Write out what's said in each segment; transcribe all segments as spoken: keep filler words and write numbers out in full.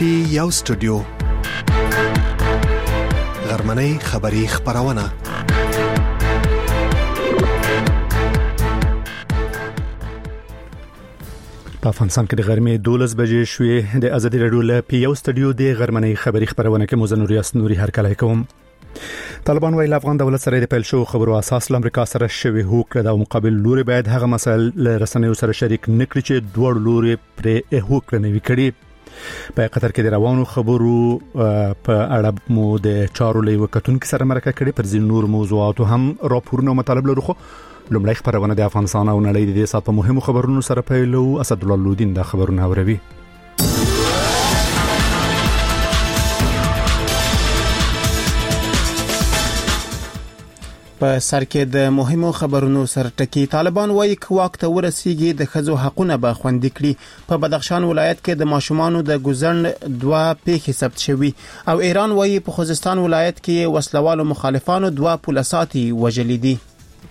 پی یو سټوډیو غرمنۍ خبری خبرونه په افغانستان کې د غرمې دولس بجې شوې د ازادي راډیو له پی یو سټوډیو د غرمنۍ خبری خبرونه کې مزنور یاسنوري هرکلی کوم. طالبان ویل افغان دولت سره د پیل شو خبرو اساس امریکا سره شوی هوکړه د مقابل لوري باید هغه مسایل له رسنیو سره شریک نکړي چې دوه لوري پر هوکړه نه وکړي. په قطر کې د روانو خبرو په اړه مو د چارو له وکټونکو سره مرکه کړې پر ځین نور موضوعات هم راپورونه مطالب لرو. خو لومړی خبرونه د افغانستان او نړۍ د دې سات په مهمو خبرونو سره پیلو. اسد الله لودین د خبرونه اوروي. په سر کې د مهمو خبرونو سره ټکی. طالبان وايي چې وخت ورسیږي د ښځو حقونه به خوندي کړي. په بدخشان ولایت کې د ماشومانو د ګذرن دوه پیښې ثبت شوي او ایران وايي په خوزستان ولایت کې وسلوالو مخالفانو دوه پولیساتي وژلي دي.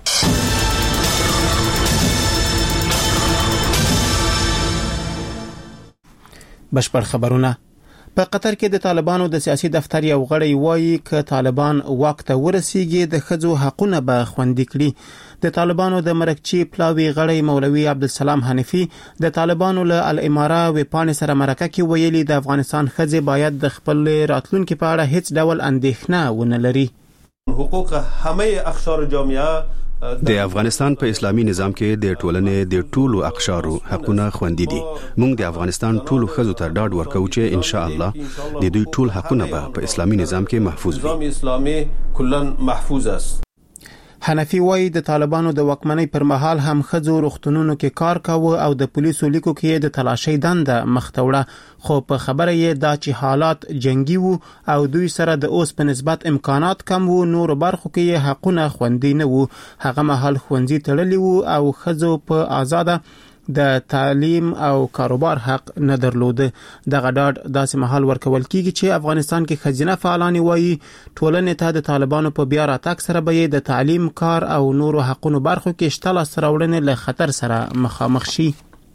بشپړ خبرونه. په قطر کې د طالبانو د سیاسي دفتر یو غړی وایي چې طالبان وخت ورسیږي د ښځو حقونه به خوندي کړي. د طالبانو د مرکچی پلاوی غړی مولوي عبدالسلام حنفي د طالبانو له الاماره وپانې سره مرکه کې ویلي د افغانستان ښځې باید د خپل راتلونکو په اړه هیڅ ډول اندېښنه ونه لري. حقوق همه اقشار جامعه د افغانستان په اسلامي نظام کې د ټولنې د ټولو اقشارو حقونه خوندي دي. موږ د افغانستان ټولو ښځو ته ډاډ ورکوو چې ان شاء الله د دوی ټول حقونه به په اسلامي نظام کې محفوظ وي. نظام اسلامي کلاً محفوظ است. حنفي وايي د طالبانو د وکمنۍ پر مهال هم ښځو روغتونونو کې کار کاوه او د پولیسو لیکو کې د تلاشۍ دنده مخته وړه. خو په خبره یې دا چې حالات جنگي وو او دوی سره د اوس په نسبت امکانات کم وو، نور برخو کې حقونه خوندي نه وو. هغه مهال ښوونځي تړلي وو او ښځو په آزاده د تعلیم او کاروبار حق نه درلود. دغه ډاډ داسې مهال ورکول کیږي چې افغانستان کې خزینه فعالان وایي ټولنې ته د طالبانو په بیا راتګ سره به د تعلیم، کار او نورو حقونو برخو کې شته لاسته راوړنې له خطر سره مخامخ شي.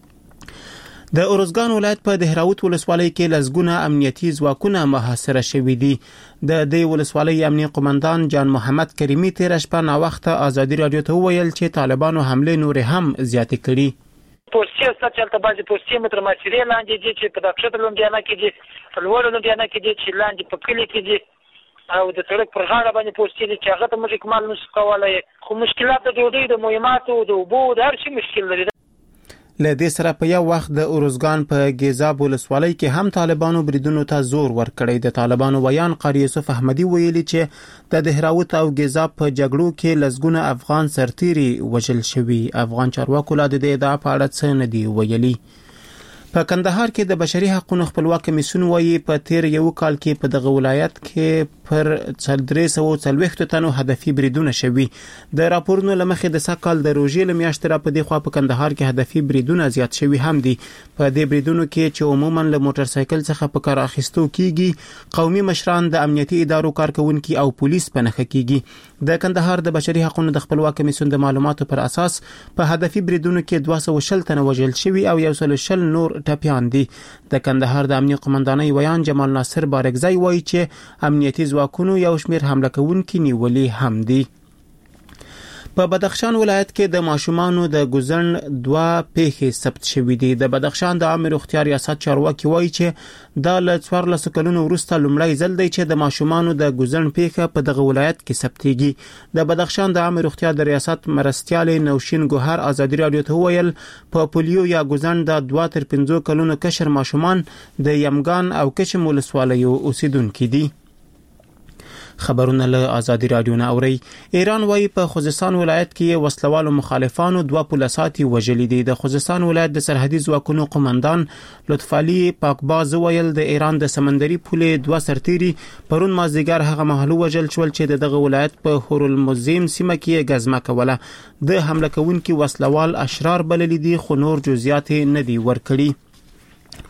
د ارزګان ولایت په دهراوت ولسوالۍ کې لزګونه امنیتي ځواکونه محاصره شوي دي. د دې ولسوالۍ امنیتي قومندان جان محمد کریمي تیر شپه نا وخت ازادي رادیو ته ویل چې طالبانو حمله نور هم زیاتې کړي. پوسټي ستاسو بعضي پوسټي متر ماچري لاندې دي چې په دښته لومډیانه کې دي، لوړ لومډیانه کې دي چې لاندې په کلی کې دي او د سړک پر غاړه باندې پوسټي دي چې هغه ته موږ کمال نشو کولای. خو مشکلات د ډوډۍ، د مهماتو، د اوبو، د هر شي مشکل لري. له دې سره په یو وخت د ارزګان په ګیزاب ولسوالۍ کې هم طالبانو بریدونو ته زور ورکړی. د طالبانو ویان قاری یوسف احمدي ویلي چې د دهراوت او ګیزاب په جګړو کې لزګونه افغان سرتیري وژل شوي. افغان چارواکو لا د دې ادعا په اړه څه نه دی ویلي. په کندهار کې د بشري حقوقو خپلواک کمیسیون وایي په تیر یو کال کې په دغه ولایت کې پر درې سوه او څلوېښت تنو هدفي بریدونه شوي. د راپورونو لمخې د سکهال د روژې له میاشتې را په دې خوا په کندهار کې هدفي بریدونه زیات شوي هم دي. په دې بریدونو کې چې عموما له موټر سایکل څخه په کار اخیستو کیږي، قومي مشران، د امنیتي ادارو کارکونکي او پولیس په نښه کیږي. د کندهار د بشري حقوقو د خپلواک کمیسیون د معلوماتو پر اساس په هدفي بریدونو کې دوه سوه شل تنه وژل شوي او یو سل شل نور ټپیان دي. د کندهار د امنیتي قومندانۍ ویان جمال ناصر بارګزی وایي چې امنیتي ځواکونو یو شمېر حمله کوونکي نیولي هم دي. په بدخشان ولایت کې د ماشومانو د ګذرن دوه پیښې ثبت شوې دي. د بدخشان د عامه روغتیا ریاست چارواکي وایي چې دا له څوارلسو کلونو وروسته لومړی ځل دی چې د ماشومانو د ګذرن پیښه په دغه ولایت کې ثبتېږي. د بدخشان د عامه روغتیا د ریاست مرستیالې نوشین ګوهر ازادي رادیو ته وویل په پولیو یا ګذرن د دوه تر پنځو کلونو کشر ماشومان د یمګان او کشم ولسوالیو اوسیدونکي دي. خبرونه له ازادي رادیو نه اوري. ایران وايي په خوزستان ولایت کې وسلوالو مخالفانو دوه پولیساتي وژلي دي. د خوزستان ولایت د سرحدي ځواکونو قومندان لطف علي پاکباز ویل د ایران د سمندري پولې دوه سرتیري پرون مازدیګر هغه مهال وژل شول چې دغه ولایت په هورالمزیم سیمه کې غزمه کوله. د حمله کوونکي وسلوال اشرار بللي دي خو نور جزئیات نه دي ورکړي.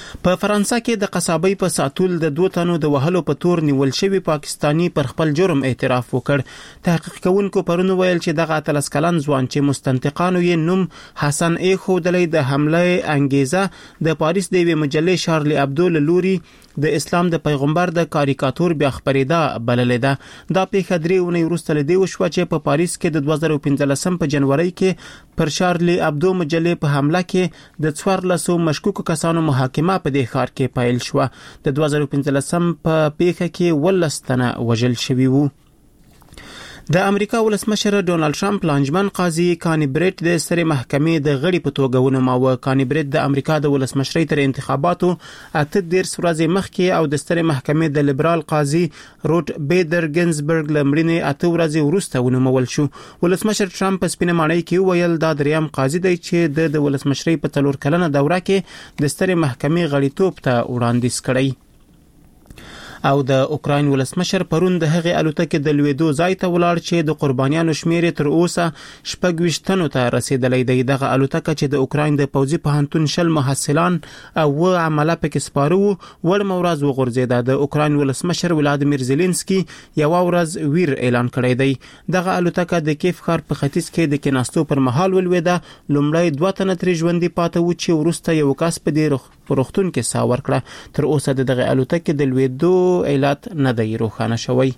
په فرانسه کې د قصابۍ په ساتول د دوه تنو د وهلو په تور نیول شوی پاکستانی پر خپل جرم اعتراف وکړ. تحقیق کوونکو پرون ویل چې دغه اتلس کلن ځوان چې مستنطقانو یې نوم حسن ای خودلې د حمله انګیزه د پاریس د یوې مجلې شارلی ابدو له لوري د اسلام د پیغمبر د کاریکاتور بیا خبرېده بللې ده. دا پیښه درې اونۍ وروسته له دې وشوه چې په پاریس کې د دوه زره پنځلسم په جنوري کې پر شارلی ابدو مجلې په حمله کې د څوارلسو مشکوکو کسانو محاکمه په دې ښار کې پیل شوه. د دوه زره پنځلسم په پیښه کې ولس تنه وژل شوي وو. د امریکا ولسمشر ډونالد ټرمپ لانجمن قاضي کانی بریټ د سترې محکمې د غړي په توګه ونوماوه. کانی بریټ د امریکا د ولسمشرۍ تر انتخاباتو اته دیرش ورځې مخکې او د سترې محکمې د لیبرال قاضي روټ بیدر گنزبرګ له مړینې اته ورځې وروسته ونومول شو. ولسمشر ټرمپ په سپینه ماڼۍ کې ویل دا دریم قاضي دی چې د ولسمشرۍ په څلور کلنه دوره کې د سترې محکمې غړیتوب ته وړاندیز کړی. او د اوکراین ولسمشر پرون د هغې الوتکې د لویدو ځای ته ولاړ چې د قربانیانو شمیر تر اوسه شپږ ویشت تنو ته رسیدلی دی. دغه الوتکه چې د اوکراین د پوځي پوهنتون شل محصلان او اووه عمله پکې سپاره وو وړمه ورځ وغورځېده. د اوکراین ولسمشر ولادیمیر زیلنسکي یوه ورځ ویر اعلان کړی دی. دغه الوتکه د کیف ښار په ختیځ کې د کېناستو پر مهال ولوېده. لومړی دوه تنه ترې ژوندي پاته وو چې وروسته یو کس په دې روغتون کې ساه ورکړه. تر اوسه د دغه الوتکې د لوېدو علت نه دی روښانه شوی.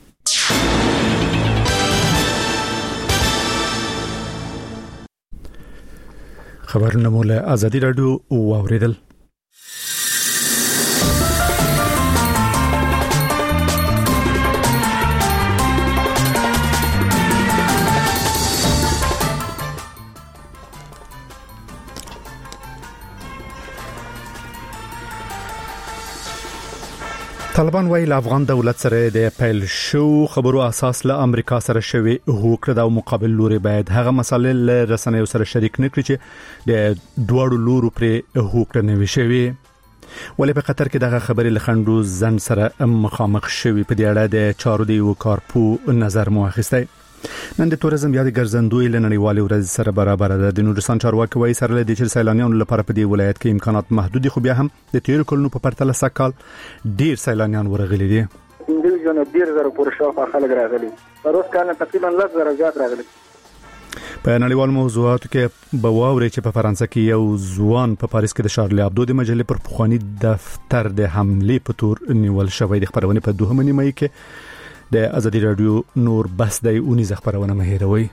خبرونه مو له آزادي رادیو واوریدل. طالبان وایي له افغان دولت سره د پیل شو خبرو اساس له امریکا سره شوی هوکړه د مقابل لوري باید هغه مسالې له رسنیو سره شریک نکړي چې د دوړو لورو پر هوکړه نه وي شوی. ولې په قطر کې دغه خبرې له خندو زن سره مخامخ شوی په دې اړه د چارو دی وکارپو نظر مو اخیستی. نن د تورزم یا د ګرځندوی له نړیوالې ورځ سره برابر ده. د نورستان چارواکي وایي سره له دې چې سیلانیانو لپاره په دې ولایت کې امکانات محدود دي خو بیا هم د تیر کلونو په پرتله سکهال ډیر سیلانیان ورغلي دي. د ژوند ډیر زره پور شاوخوا خلک راغلي. پروس کال تقریبا لږ زره زیات راغلي. په نړیوال موضوعاتو کې به واوري چې په فرانسه کې یو ځوان په پاریس کې د شارلی ابدو د مجلې پر پخوانی دفتر د حملې په تور نیول شوی. د خبرونه په دوهمه نیمه کې د آزادي رادیو نور بس د اونیز خبرونه مهیروي.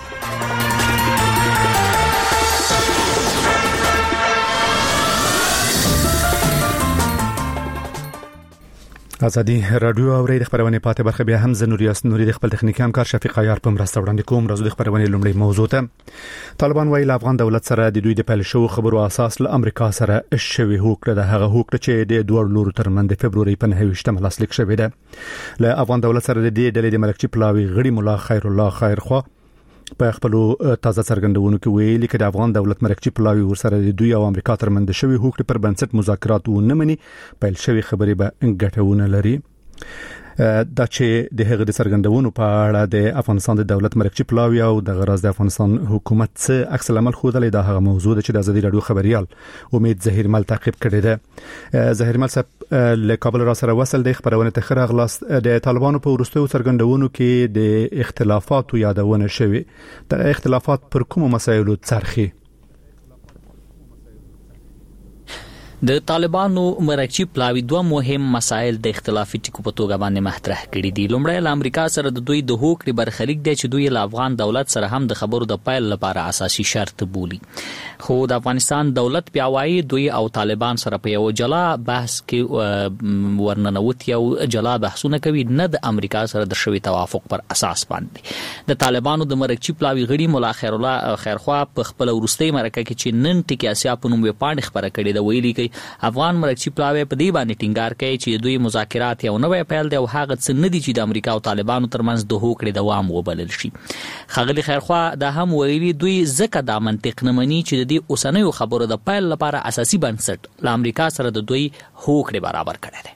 آزادي رادیو او د خبرونه پاتې برخه بیا هم زنوریاس نوري د خپل تخنیکی همکار شفیق عیار په مرسته وړاندې کوم. راځو د خبرونه لومړی موضوع ته. طالبان وایي له افغان دولت سره د دوی د پیل شو خبرو اساس له امریکا سره شوی هوکړه د هغه هوکړه چې د دوه لورو ترمنځ د فبروري په نهه ویشتمه لاسلیک شوې ده. له افغان دولت سره د دې ډلې د ملکچي پلاوي غړي مولا خیر الله خیرخوا په خپل تازه څرګندونو کې ویلي چې د افغان دولت مرکزی پلاوی ورسره د دوی او امریکا ترمنځ شوی هوکړه پر بنسټ مذاکرات ونه مني پیل شوی خبرې به ګټونه لري. دا چې د هغه د څرګندونو په اړه د افغانستان د دولت مرکزی پلاوی او د غرض د افغانستان حکومت څخه عکس العمل خوده د هغه موضوع چې د آزادي رادیو خبريال امید ظهیر مل تعقیب کړی دی. ظهیر مل صاحب له کابل را سره وصل د خبرونه تخره اغلاس د طالبانو په ورستیو څرګندونو کې د اختلافاتو یادونه شوه. د اختلافات پر کومو مسایلو څرخي؟ د طالبانو مرکزی پلاوی دوه مهم مسایل د اختلافي ټکو په توګه باندې مطرح کړي دي. لومړی له امریکا سره د دوی د هوکړې برخلیک دی چې دوی له افغان دولت سره هم د خبرو د پیل لپاره اساسي شرط بولي. خو د افغانستان دولت پیاوایي دوی او طالبان سره په یو جلا بحث کې ورننوت یو جلا بحثونه کوي نه د امریکا سره د شوی توافق پر اساس باندې. د طالبانو د مرکزی پلاوی غړي مولا خیر الله خیرخوا په خپل ورستي مرکه کې چې نن ټکی اسیا په نوم پاڼې خبره کړې د ویلي کوي افغان مرکزی پلاوی په دې باندې ټینګار کوي چې دوی مذاکرات یو نوې پیل دی او هغه څه نه دي چې د امریکا او طالبانو ترمنځ د هوکړې دوام وبلل شي. خغلی خیرخوا دا هم ویلي دوی ځکه دا منطق نه مني چې د دې اوسنیو خبرو د پیل لپاره اساسي بنسټ له امریکا سره د دوی هوکړې برابر کړی دی.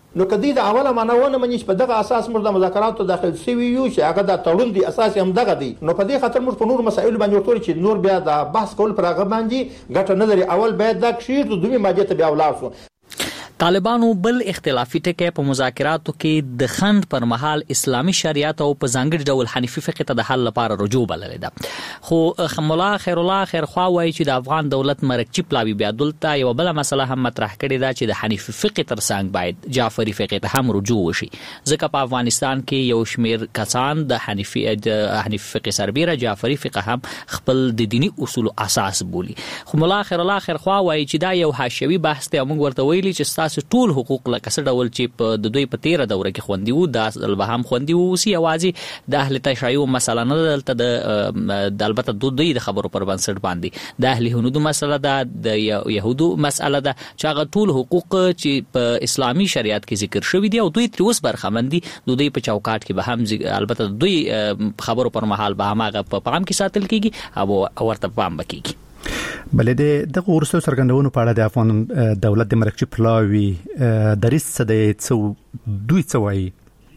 نو کدی د اوله معناونه منی په دغه اساس موږ د مذاکراتو داخل سوي یو چې هغه د تړون دی اساس هم دغه دی. نو په دې خاطر موږ په نور مسایل باندې ورته چې نور بیا د بحث کول پر هغه باندې ګټه نه لري. اول باید دا کشیر د دوی ماجه ته بیا ولاړ شو. طالبانو بل اختلافي ټکی په مذاکراتو کې د خند پر مهال اسلامي شریعت او په ځانګړي ډول حنیفي فقه ته د حل لپاره رجوع بللې ده. خو مولا خیر الله خیرخوا وایي چې د افغان دولت مرکچی پلاوی بیا دلته یو بل مسله هم مطرح کړې ده چې د حنیفي فقه ترڅنګ باید جعفری فقه ته هم رجوع وشي، ځکه په افغانستان کې یو شمیر کسان د حنیفي د حنیفي فقه سربیره جعفری فقه هم خپل د دینی اصول اساس بولي. خو مولا خیر الله خیرخوا وایي چې دا یو حاشوي بحث دی. موږ ورته ویلي چې ټول حقوق لکه څه ډول چې په د دوی په تیره دوره کې خوندي وو دا به هم خوندي وو. سی یوازې د اهل تشیع مسله نه دلته د البته د دوی د خبرو پر بنسټ باندې د اهل هنود مسله ده، د يهودو مسله ده چې هغه ټول حقوق چې په اسلامي شریعت کې ذکر شوی دی او دوی تر اوسه برخمندي د دوی په چوکاټ کې به هم البته دوی خبرو پر مهال به هم هغه په پام کې ساتل کیږي او ورته پام وکړي. بلې د دغه ورسو څرګندونو په اړه د افغان دولت د مرکچی پلاوی دریس څه دی څو دوی څه وایي؟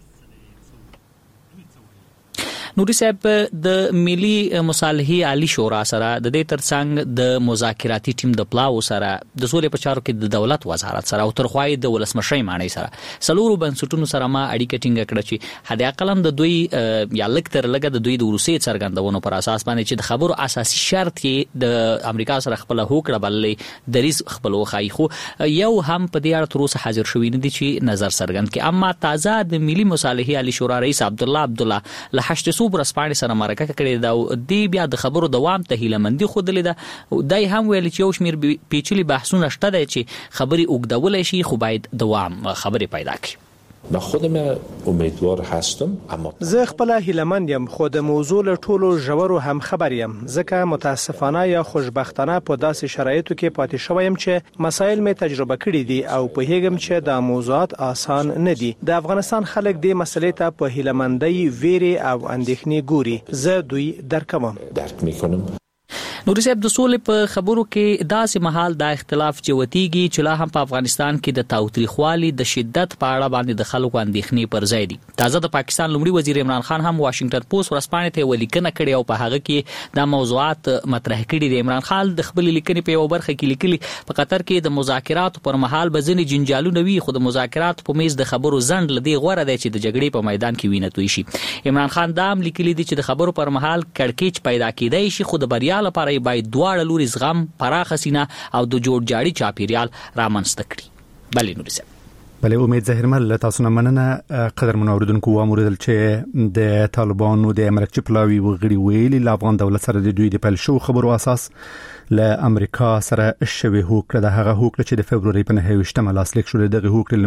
نوري صاحب د ملي مصالحې عالی شورا سره د دې ترڅنګ د مذاکراتي ټیم د پلاو سره د سولې په چارو کې د دولت وزارت سره او ترخوای د ولسمشر معنی سره سلورو بنسټونو سره ما اړیکه ټینګه کړه چې حد اقل د دوی یا لکتر لګه د دوی د روسي څرګندونو پر اساس باندې چې د خبرو اساسي شرط کې د امریکا سره خپل هوکړه بللې د ریس خپل وخای خو یو هم په دې اړه تر اوسه حاضر شوی نه دي چې نظر څرګند کړي. اما تازه د ملي مصالحې عالی شورا رئیس عبد الله عبد الله له هشت صوبر اسپانیا سره مرکه کړې دا دی بیا د خبرو دوام ته هیلمندي خودلې ده. دای هم ویل چې یو شمیر پیچلي بحثونه شته دي چې خبري اوګدول شي خو باید دوام خبري پیدا کړي. من خودم امیدوار هستم اما زه خپل هیلمند یم خو د موضوع له ټولو ژورو هم خبر یم ځکه متاسفانه یا خوشبختانه په داسې شرایطو کې پاتې شوم چې مسایل می تجربه کړي دي او په هیګم چې د موضوعات آسان نه دي. د افغانستان خلک د مسلې ته په هیلمندۍ ویری او اندېښنې ګوري. زه دوی درکوم درک میکنم. نوري صاحب د سولې په خبرو کې داسې محل دا اختلاف چوتیږي چې لا هم په افغانستان کې د تاوتریخوالي د شدت په اړه باندې د خلکو اندېښنې پر ځای دي. تازه د پاکستان لومړي وزیر عمران خان هم واشنگټن پوسټ ورسپانې ته ولیکنه کړې او په هغه کې دا موضوعات مطرح کړي دي. عمران خان د خپل لیکنې په یو برخه کې لیکلي په قطر کې د مذاکراتو پر مهال به ځینې جنجالونه وي خو د مذاکرات په میز د خبرو زند لدی غوړه دی چې د جګړې په میدان کې وینه توی شي. عمران خان دا هم لیکلي دي چې د خبرو پر مهال کړکېچ پیدا کېدای شي خو د بریا لپاره باید دواړه لوري زغم پراخه سینه او د جوړ جاړي چاپیریال رامنځته کړي. بلې نوري صاحب بلې امید زهرمل تاسو نه مننه. قدر منوردونکو اموردل چې د طالبانو د مرکچی پلاوی وغړي ویلي له افغان دولت سره د دوی د پل شو خبرو اساس له امریکا سره شوی هوکړه د هغه هوکړه چې د فبرवरी په نهه ویشتمه لاسلیک شو دغه هوکړه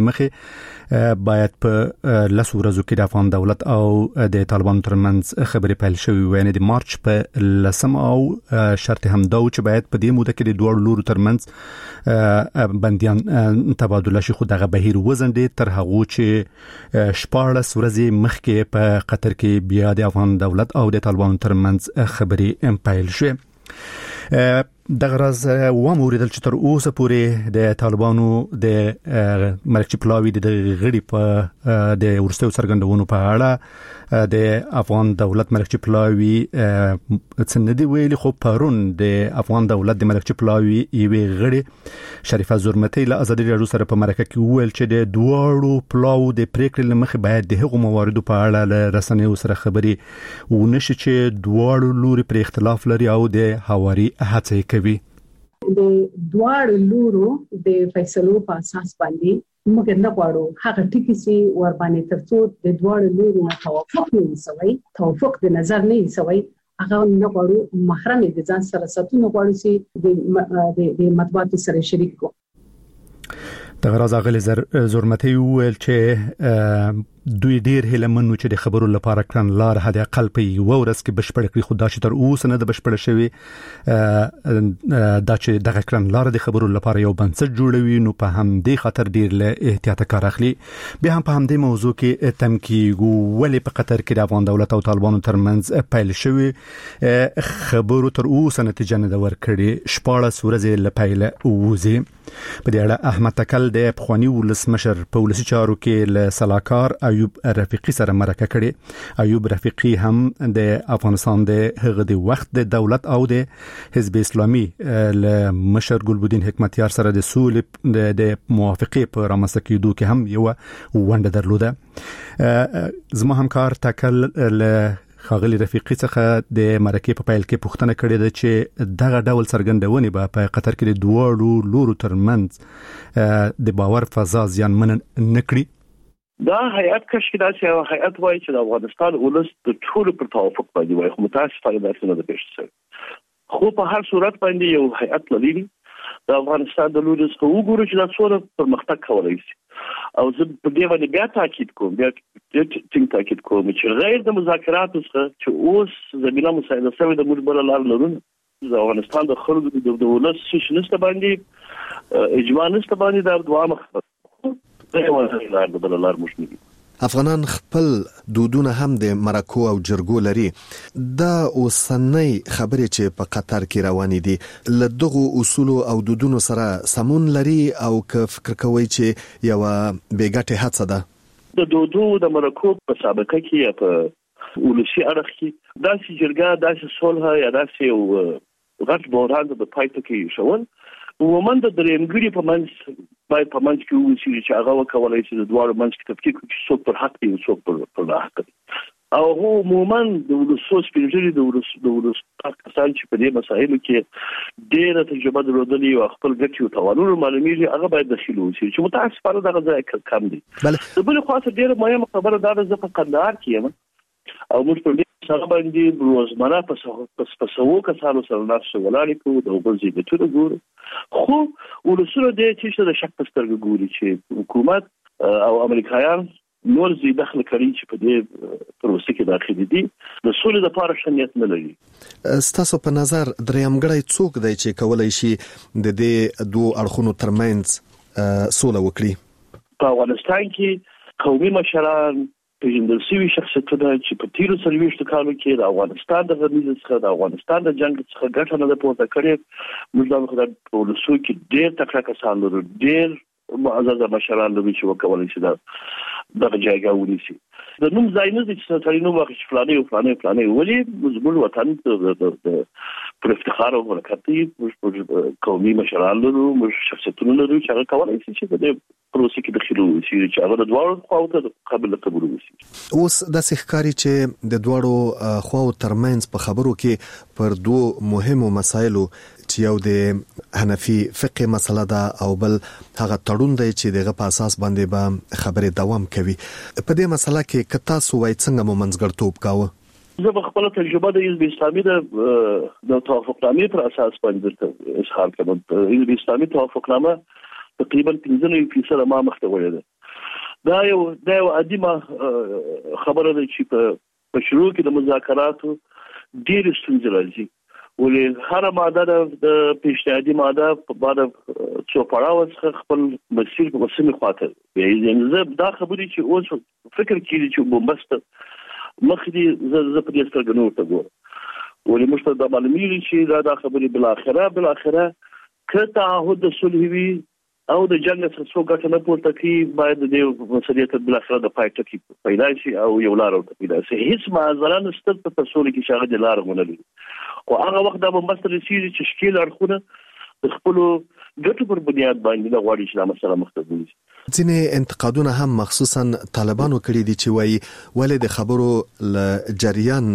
لمخې باید په لس ورځو کې د افغان دولت او د طالبانو ترمنځ خبرې پیل شوې وي. د مارچ په لسم او شرط هم دا چې باید په دې موده کې د دوه لورو ترمنځ بنديان تبادله شي خو دغه بهیر وزندې تر هغه چې شپاړس ورځې مخکې په قطر کې بیا د افغان دولت او د طالبانو ترمنځ خبرې پیل شوې. دغه راز و موریدل چې تر اوسه پورې د طالبانو د مرکچی پلاوی د غړي په د ورستو څرګندونو په اړه د افغان دولت مرکچی پلاوی څنګه دی ویلي خو پرون د افغان دولت د مرکچی پلاوی یوه غړي شریفه زرمتي له ازادي راډیو سره په مرکه کې ویل چې د دوړو پلاو د پریکړې لمخې باید د هغو مواردو په اړه له رسنیو سره خبري ونشي چې دوړو لوري پر اختلاف لري او د حواري هڅه کوي. د دوړو لورو د فیصلو په اساس باندې موږ نه غواړو هغه ټکی سي ور باندې ترڅو د دوړو لورو توافق نه وي توافق د نظر نه وي هغه نه غواړو محرم د ځان سره ساتنه غواړو چې د مطبوعات سره شریک کو. دغه راز غل زرمتي ویل چې دوی ډیر هیلمن چې د خبرو لپاره کړن لار هدا اقل په یو ورځ کې بشپړ کړي خو دا چې تر اوسه نه د بشپړ شوی دا چې دغه کړن لار د خبرو لپاره یو بنسټ جوړوي نو په همدې خاطر ډیر له احتیاط کار اخلي. بیا هم په همدې موضوع کې تمکیګو ولې په قطر کې د افغان دولت او طالبانو ترمنځ پیل شوی خبرو تر اوسه نتیجه نه ورکړي شپاړس ورځې له پیل ووزي. په دې اړه احمد تکل د پخوانی ولسمشر په ولسی چارو کې له سلاکار ایوب رفیقی سره مرکه کړي. ایوب رفیقی هم د افغانستان د هغه د وخت د دولت او د حزب اسلامي له مشر ګلبدین حکمتیار سره د سولې د موافقه په رامنځته کېدو کې هم یو ونډه درلوده. زما همکار تکل له خاغلی رفیقی څخه د مرکې په پیل کې پوښتنه کړې ده چې دغه ډول څرګندونې به په قطر کې د دوه لورو ترمنځ د باور فضا زیانمن نه کړي. دا هیئت کشکې داسې یو هیئت وایي چې د افغانستان ولس د ټولو پر توافق باندې وایي خو متاسفانه داسې نه ده پېښ شوې. خو په هر صورت باندې یو هیئت لري د افغانستان د لوري څخه وګورو چې دا څومره پرمختګ کولی شي او زه په دې باندې بیا تاکید کوم بیا ټینګ تاکید کوم چې غیر د مذاکراتو څخه چې اوس زمینه مساعده شوې د موږ بل لار لرو د افغانستان د خلکو د ولس څه نشته باندې اجماع نشته باندې دا دوه مخ دا یو لار د بل لار مش نه. افغانان خپل دودونه هم د مرکو او جرګو لري. دا اوسنۍ خبرې چې په قطر کې روانې دي له دغو اصول او دودونو سره سمون لري او که فکر کوي چې یو بیګټه هڅه ده د دودو د مرکو په سابقه کې یا په ولسی اړخ کې داسې جرګه داسې صلح یا داسې یو غټ بحران د پایته کې شول ومن د درېمګړي په منځ باید په منځ کې ووسی چې هغه وکولای شي د دوه منځ کې تفکیک چې څوک پر حق دی او څوک پر پر حق دی او هو عموما د ولسوس پیژنې د ولس د ولس پاکستان چې په دې مسایلو کې ډېره تجربه درلودلې او خپل ګټي او توانونه معلومیږي هغه باید داخلي ووسی چې متاسفانه دغه ځای کم دي. د بل خاصه ډېره مهمه خبره دا ده چې په قندهار کې یم او موږ په دې سره باندې روزمره په سپسو کسانو سره ناست ولاړ کوو د وګړي د ټولو ګورو خو ولسونه دې چې د شک په سترګه ګوري چې حکومت او امریکایان نور زی دخل کوي چې په دې پروسه کې داخلي دي د سولې لپاره شنیت نه لري. ستاسو په نظر درېمګړی څوک دی چې کولای شي د دې دوه اړخونو ترمنځ سوله وکړي؟ په افغانستان کې قومي مشران پیژندل شوي شخصیتونه چې په تیرو څلوېښتو کالو کې د افغانستان د غمیز څخه د افغانستان د جنگ څخه ګټه نه ده پورته کړې موږ د خدای په ولسو کې ډېر تکړه کسان لرو ډېر معزز مشران لرو چې وکولای شي دغه جایګه ونیسي. د نوم ځای نه دي چې ترې نو وخت فلانه او فلانه فلانه ولي زموږ وطن د پر افتخار او برکت موږ قومي مشران لرو موږ شخصیتونه لرو چې هغه کولای شي چې د پروسې کې دخیلو شي چې هغه د دوه خواو ته قابل قبول وشي. اوس د ښکاری چې د دوه خواو ترمنځ په خبرو کې پر دوه مهمو مسایلو چې یو د حنفي فقه مسله ده او بل هغه تړون دی چې دغه په اساس باندې به خبرې دوام کوي. په دې مسله کې کتا سو وای څنګه مو منځګړتوب کاوه؟ زه په خپل تجربه د حزب اسلامي د د توافقنامې پر اساس باندې اظهار کوم. حزب اسلامي توافقنامه تقریبا پنځه فیصد ما مخته وړي ده. دا یو دا یو عادي خبره ده چې په شروع کې د مذاکراتو ډېر ستونزې راځي ولې هر ماده د پیشنهادي ماده په بعد څو پړاو څخه خپل مسیر په سمې خاطر یعنی زه دا خبرې چې اوس فکر کړی چې بومبست مخدي زه په دې سترګې نور ته ګورم ولې موږ ته د معلومیږي چې دا د خبرې بل اخره بل اخره کته تعهد صلح وی او د جنگ څخه څو ګټه نه پورته کی باید د مسلې ته بل اخره د پایټ کې پیدا شي او یو لار ورته پیدا شي. هیڅ معذره نشته په تصور کې شاغه د لار غونلې او هغه وخت د بمبست رسیدي چې شکیل اړخونه د خپل ګټو پر بنیاد باندې د غواړي چې د مسله مختلف شي. ځینې انتقادونه هم مخصوصا طالبانو کړي دي چې وایي ولې د خبرو ل جریان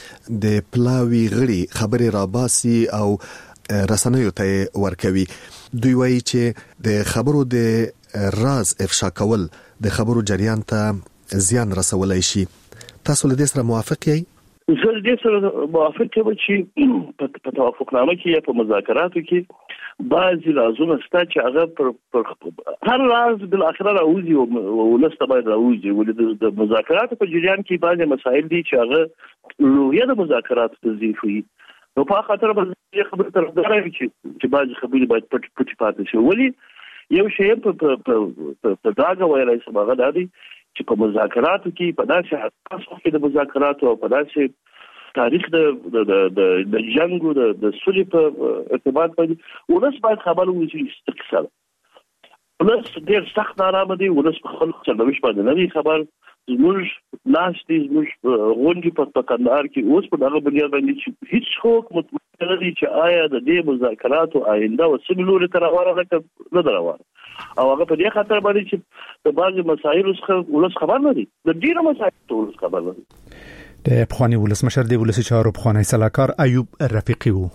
د پلاوی غړي خبرې راباسي او رسنیو ته ورکوي. دوی وایي چې د خبرو د راز افشا کول د خبرو جریان ته زیان رسولای شي. تاسو له دې سره موافق یئ؟ زه دې سره موافق یم چې په توافقنامه کې یا په مذاکراتو کې بعضی رازونه ستا چې هغه پر, پر هر راز بل اخر راوځي او ولسته باید راوځي ولې د مذاکرات په جریان کې بعضی مسایل دي چې هغه لویه د مذاکرات تضعیف وي نو په خاطر به خبره طرفدار وي چې چې بعضی خبرې باید پټ پټ پاتې شي ولې یو شی په په داګه ویلای سم هغه دی چې په مذاکراتو کې په داسې حساس وخت کې د مذاکراتو او په داسې تاریخ د د د د جنگو د د سولې په ارتباط باندې ولس باید خبر وي چې استقصال ولس ډېر سخت نارامه دي ولس په خپل څلويش باندې نه خبر زموږ لاس دي زموږ غونډې په کندهار کې اوس په دغه بنیاد باندې چې هیڅ څوک مطمئن نه دي چې آیا د دې مذاکراتو آینده او سیمه لوري تر روانه ده نه روانه او هغه په دې خاطر باندې چې د بعضي مسایلو څخه ولس خبر نه دي د ډیرو مسایلو ولس خبر نه دي د پخوانی ولسمشر د ولسی چارو پخوانی سلاکار ایوب رفیقی وو.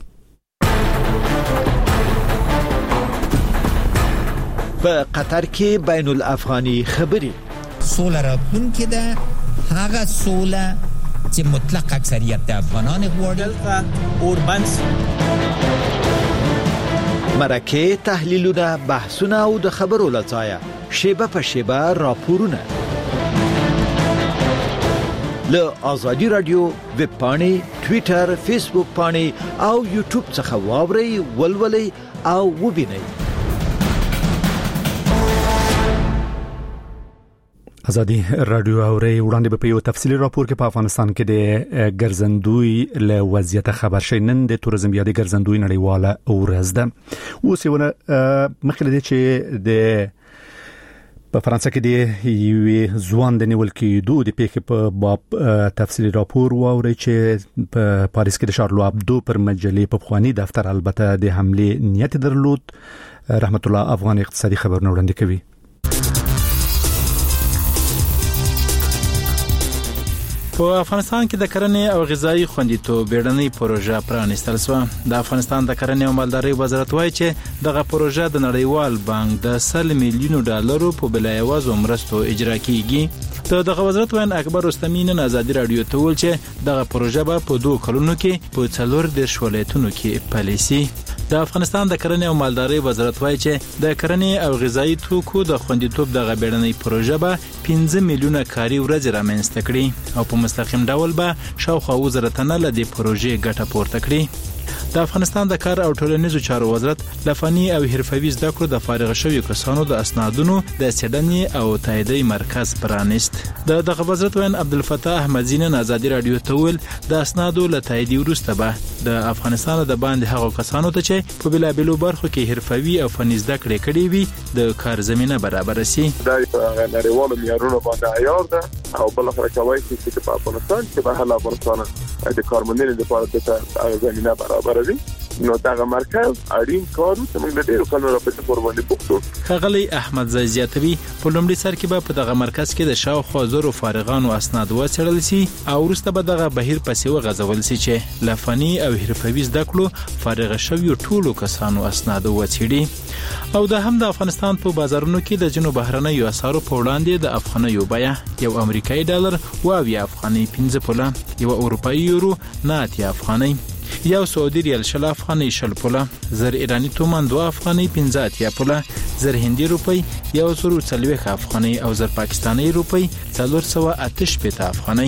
په قطر کې بین الافغاني خبري سوله راتلونکې ده هغه سوله چې مطلق اکثریت د افغانان غواړي اوربنس مرکه تحلیلونه بحثونه او د خبرو لټایا شیبه په شیبه راپورونه له آزادی رادیو ویب پاڼې ټوئیټر فیسبوک پاڼې او یوټیوب څخه واورئ ولولئ او وبینئ. آزادی رادیو اوري وړاندې په یو تفصیلی راپور کې په افغانستان کې د ګرځندوی له وضعیت خبر شي. نن د توریزم یادي ګرځندوی نړیواله ورځ ده. اوس یو مخکې د چې د په فرانسې کې د یو ځوان د نیول کېدو د پیښې په باب تفصیلی راپور واوري چې په پاریس کې د شارلو ابدو پر مجلې په خواني دفتر البته د حمله نیت درلود. رحمت الله افغان اقتصادي خبرونه وړاندې کوي. په افغانستان کې د کرنې او غذایی خوندیتوب بیړنۍ پروژه پرانیستل شوه. د افغانستان د کرنې او مالدارۍ وزارت وایي چې دغه پروژه د نړیوال بانک د سل میلیونو ډالرو په بلایوازو مرستو اجرا کیږي. د دغه وزارت وین اکبر رستمی نن آزادی رادیو ته ویل چې دغه پروژه به په دوه کلونو کې په څلور دېرش ولایتونو کې پلي شي. د افغانستان د کرنې او مالدارۍ وزارت وایي چې د کرنې او غذایی توکو د خوندیتوب دغه بیړنۍ پروژه به پنځه میلیونه کاري ورځې رامنځته کړي او په مستقیم ډول به شاوخوا وزارت تنه له دې پروژې ګټه پورته کړي. د افغانستان د کار او ټولنیزو چارو وزارت لفني او حرفوي زده کړو د فارغ شویو کسانو د اسنادونو د څېړنې او تاییدي مرکز پرانیست. د دغه وزارت وین عبدالفتاح احمدزی نن آزادی رادیو ته ویل د اسنادو له تاییدي وروسته به د افغانستان د باندې هغو کسانو ته چې په بلابلو برخو کې حرفوي او فني زده کړې کړې وي د کار زمينه برابر شي. دا نړیوالو معیارونو باندې عیار ده او بل خبره کوي چې په افغانستان کې به هله افغانستان د کارمندانو لپاره د زمينه برابر دي. نو دا مرکز اړین کار چې موږ د ډیرو کلونو راپورې پر باندې پوښتو. خغلی احمد زیاتوی په لومړي سر کې به په دغه مرکز کې د شاوخوا زرو فارغانو اسناد وڅېړل شي او وروسته به دغه بهیر پسې وغځول شي چې لفني او حرفوي زده کړو فارغ شویو ټولو کسانو اسناد وڅېړي. او د هم د افغانستان په بازارونو کې د جنوب بهرنیو اسعارو په وړاندې د افغانیو بیه یو امریکایي ډالر او اویا افغاني پنځه پوله، یو اروپایي یورو نه اتیا افغاني، یو سعودي ریال شل افغاني شل پوله، زر ایرانی تومان دو افغاني پنځه اتیا پوله، زر هندي روپی یو زر څلوېښت افغاني او زر پاکستاني روپی څلور سوه اته شپېته افغاني.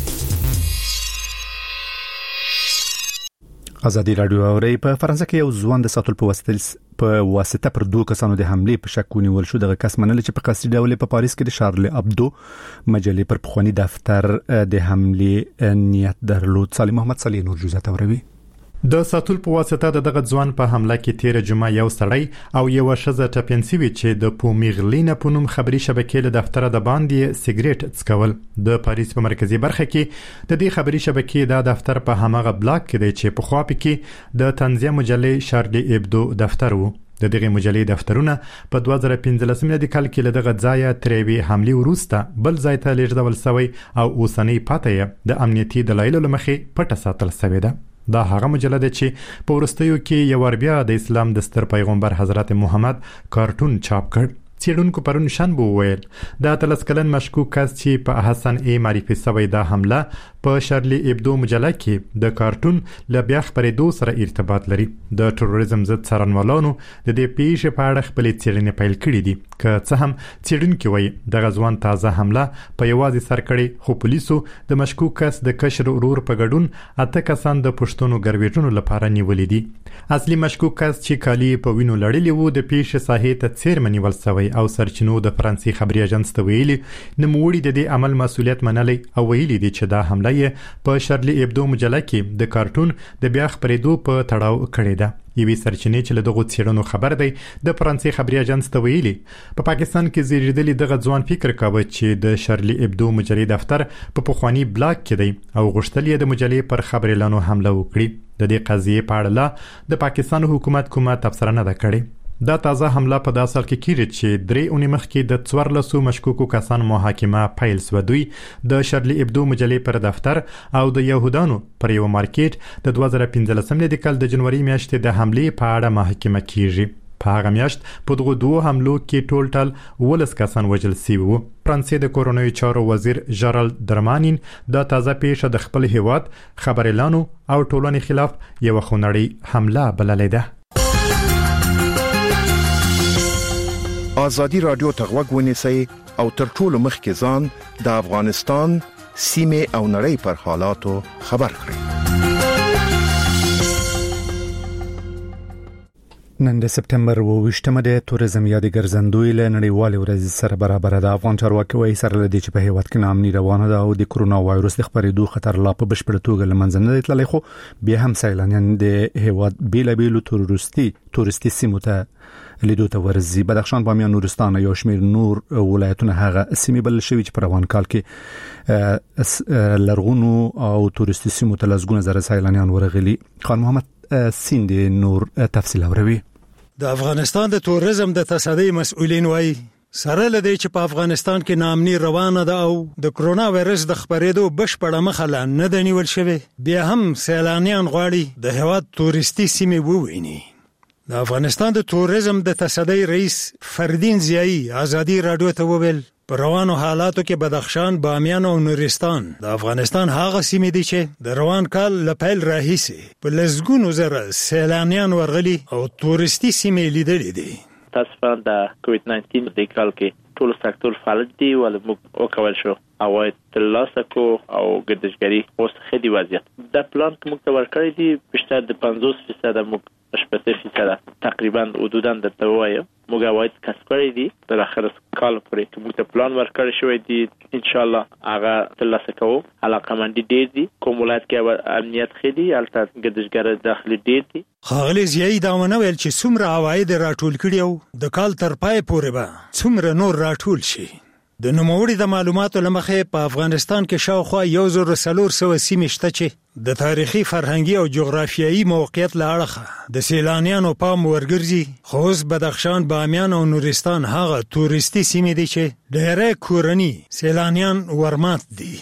آزادی رادیو اوري په فرانسې کې یو ځوان د ساتل په واسطه په واسطه پر دوه کسانو د حمله په شک ونیول شو. دغه کس منل چې په قصدي ډول په پاریس کې د شارل ابدو مجلې پر پخوانی دفتر د حمله نیت درلود. صالح محمد صالح نور جزات اوروي. د ساتل په واسطه د دغه ځوان په حمله کې تیر جمعه یو سړی او یو شزه ټپنسي وی چې د پومیغلینه په نوم خبري شبکې له دفتر د باندې سیګریټ څکول. د پاریس په مرکزی برخه کې د دې خبري شبکې د دفتر په همغه بلاک کې دی چې په خوا کې د تنزیه مجلې شارلی ابدو دفتر وو. د دغه مجلې دفترونه په دوه زره پنځلس میلادي کال کې له دغه ځایه تریوي حمله وروسته بل ځای ته لیږدول شوی او اوسنۍ پاتې د امنیتي دلایلو لمخې پټه ساتل شوې ده. دا هغه مجله ده چې په ورستیو کې یو ور بیا د اسلام د ستر پیغمبر حضرت محمد کارټون چاپ کړ. څېړونکو پرون شنبه وویل دا اتلس کلن مشکوک کس چې په حسن ای معرفي شوی دا حمله په شارلی ابدو مجله کې د کارټون ل بیا خبرېدو سره ارتباط لري. د تروریزم ضد څارنوالانو د دې پیښې په اړه خپل څېړنې پیل کړې دي. که څه هم څېړونکي وایي د غزوان تازه حمله په یوازې سر کړې، خو پولیسو د مشکوک کس د کشر ورور په ګډون اته کسان د پښتون ګرویټونو لپاره نیولې دي. اصلي مشکوک کس چې کالی په وینو لړلې وو د پیښې ساحې ته څیرمنی ولسوي او سرچینو د فرانسې خبري اژانس ته ویلي نموړي د دې عمل مسؤلیت منلي او ویلي دي چې دا حمله یې په شارلی ابدو مجله کې د کارټون د بیا خبرېدو په تړاو کړې ده. یوې سرچینې چې له دغو څېړنو خبر دی د فرانسې خبري اژانس ته ویلي په پاکستان کې زیږیدلي دغه ځوان فکر کاوه چې د شارلی ابدو مجلې دفتر په پخوانی بلاک کې دی او غوښتل یې د مجلې پر خبر اعلانو حمله وکړي. د دې قضیې په اړه لا د پاکستان حکومت کومه تبصره نه ده کړې. دا تازه حمله په داسې حال کې کیږي چې درې اونۍ مخکې د څوارلسو مشکوکو کسانو محاکمه پیل شوه. دوی د شارلی ابدو مجلې پر دفتر او د يهودانو پر یو مارکیټ د دوه زره پنځلسم کال د جنوري میاشتې د حملې په اړه محاکمه کیږي. په هغه میاشت په دغو دوه حملو کې ټولټل ولس کسان وژل شوي وو. فرانسې د کورونوي چارو وزیر ژرال درمانین دا تازه پیښه د خپل هیواد خبر اعلانو او ټولنې خلاف یو خونړی حمله بللې ده. آزادی رادیو تغوږ ونیسئ او تر ټولو مخکې ځان د افغانستان سیمه او نړۍ پر حالاتو خبر کړئ. نن د سپټمبر اوویشتمه د تورزم یا د ګرځندوی له نړیوالې ورځې سره برابر ده. افغان چارواکي وایي سره لدی چې په هیواد کې ناامني روانه ده او د کرونا وایروس د خپرېدو خطر لا په بشپړه توګه لمنځه نه دی تللی، خو بیا هم سیلانیان د هیواد بیلابیلو تورستي تورستي سیمو ته لیدو ته ورځي. بدخشان، بامیان، نورستان یو شمېر نور ولایتونه هغه سیمې بل شوي چې په روان کال کې لرغونو او تورستي سیمو ته لزګونه زره سیلانیان ورغلي. خان محمد سیند نور تفصیل اوروي. د افغانستان د تورزم د تصدۍ مسؤلین وایي سره لدی چې په افغانستان کې ناامني روانه ده او د کرونا وایرس د خپرېدو بشپړه مخه نه ده نیول شوې، بیا هم سیلانیان غواړي د هیواد تورستي سیمې وویني. د افغانستان د تورزم د تصدۍ رئیس فردین زیایی آزادی رادیو ته وویل په روانو حالاتو کې بدخشان، بامیان او نورستان د افغانستان هغه سیمې دي چې د روان کال له پیل راهیسې په لسګونو زره سیلانیان ورغلي او تورستي سیمې لیدلې دي. تاسو د کووډ ناینټین د کال کې ټول سکتور فعال دي ول موږ وکول شو او ترلاسه کو او ګردشګری اوس خدي وضعیت د پلان موږ ته ورکړی دي بیشتر د پنځوس فیصد موږ شپږ فیصد تقریبا حدوداً د توایو موږ وایي کسب کړی دي تر اخر کال پورې موږ ته پلان ورکړی شوی دی ان شاء الله هغه ترلاسه کوو. علاقمندي ډیر دي، کوم ولایت کې امنیت خېدي البته ګردشګر داخلي ډیر دي. خاغلی زیایی دا ونویل چې څومره عواید راټول کړي او د کال تر پای پورې به څومره نور راټول شي. د نوموړي د معلوماتو لمخې په افغانستان کې شاوخوا یو زر څلور سوه سیمې شته چې د تاریخي، فرهنګي او جغرافیایي موقعیت له اړخه د سیلانیانو پام ورګرځي. خو اوس بدخشان، بامیان او نورستان هغه تورستي سیمې دي چې ډېری کورني سیلانیان ورمات دي.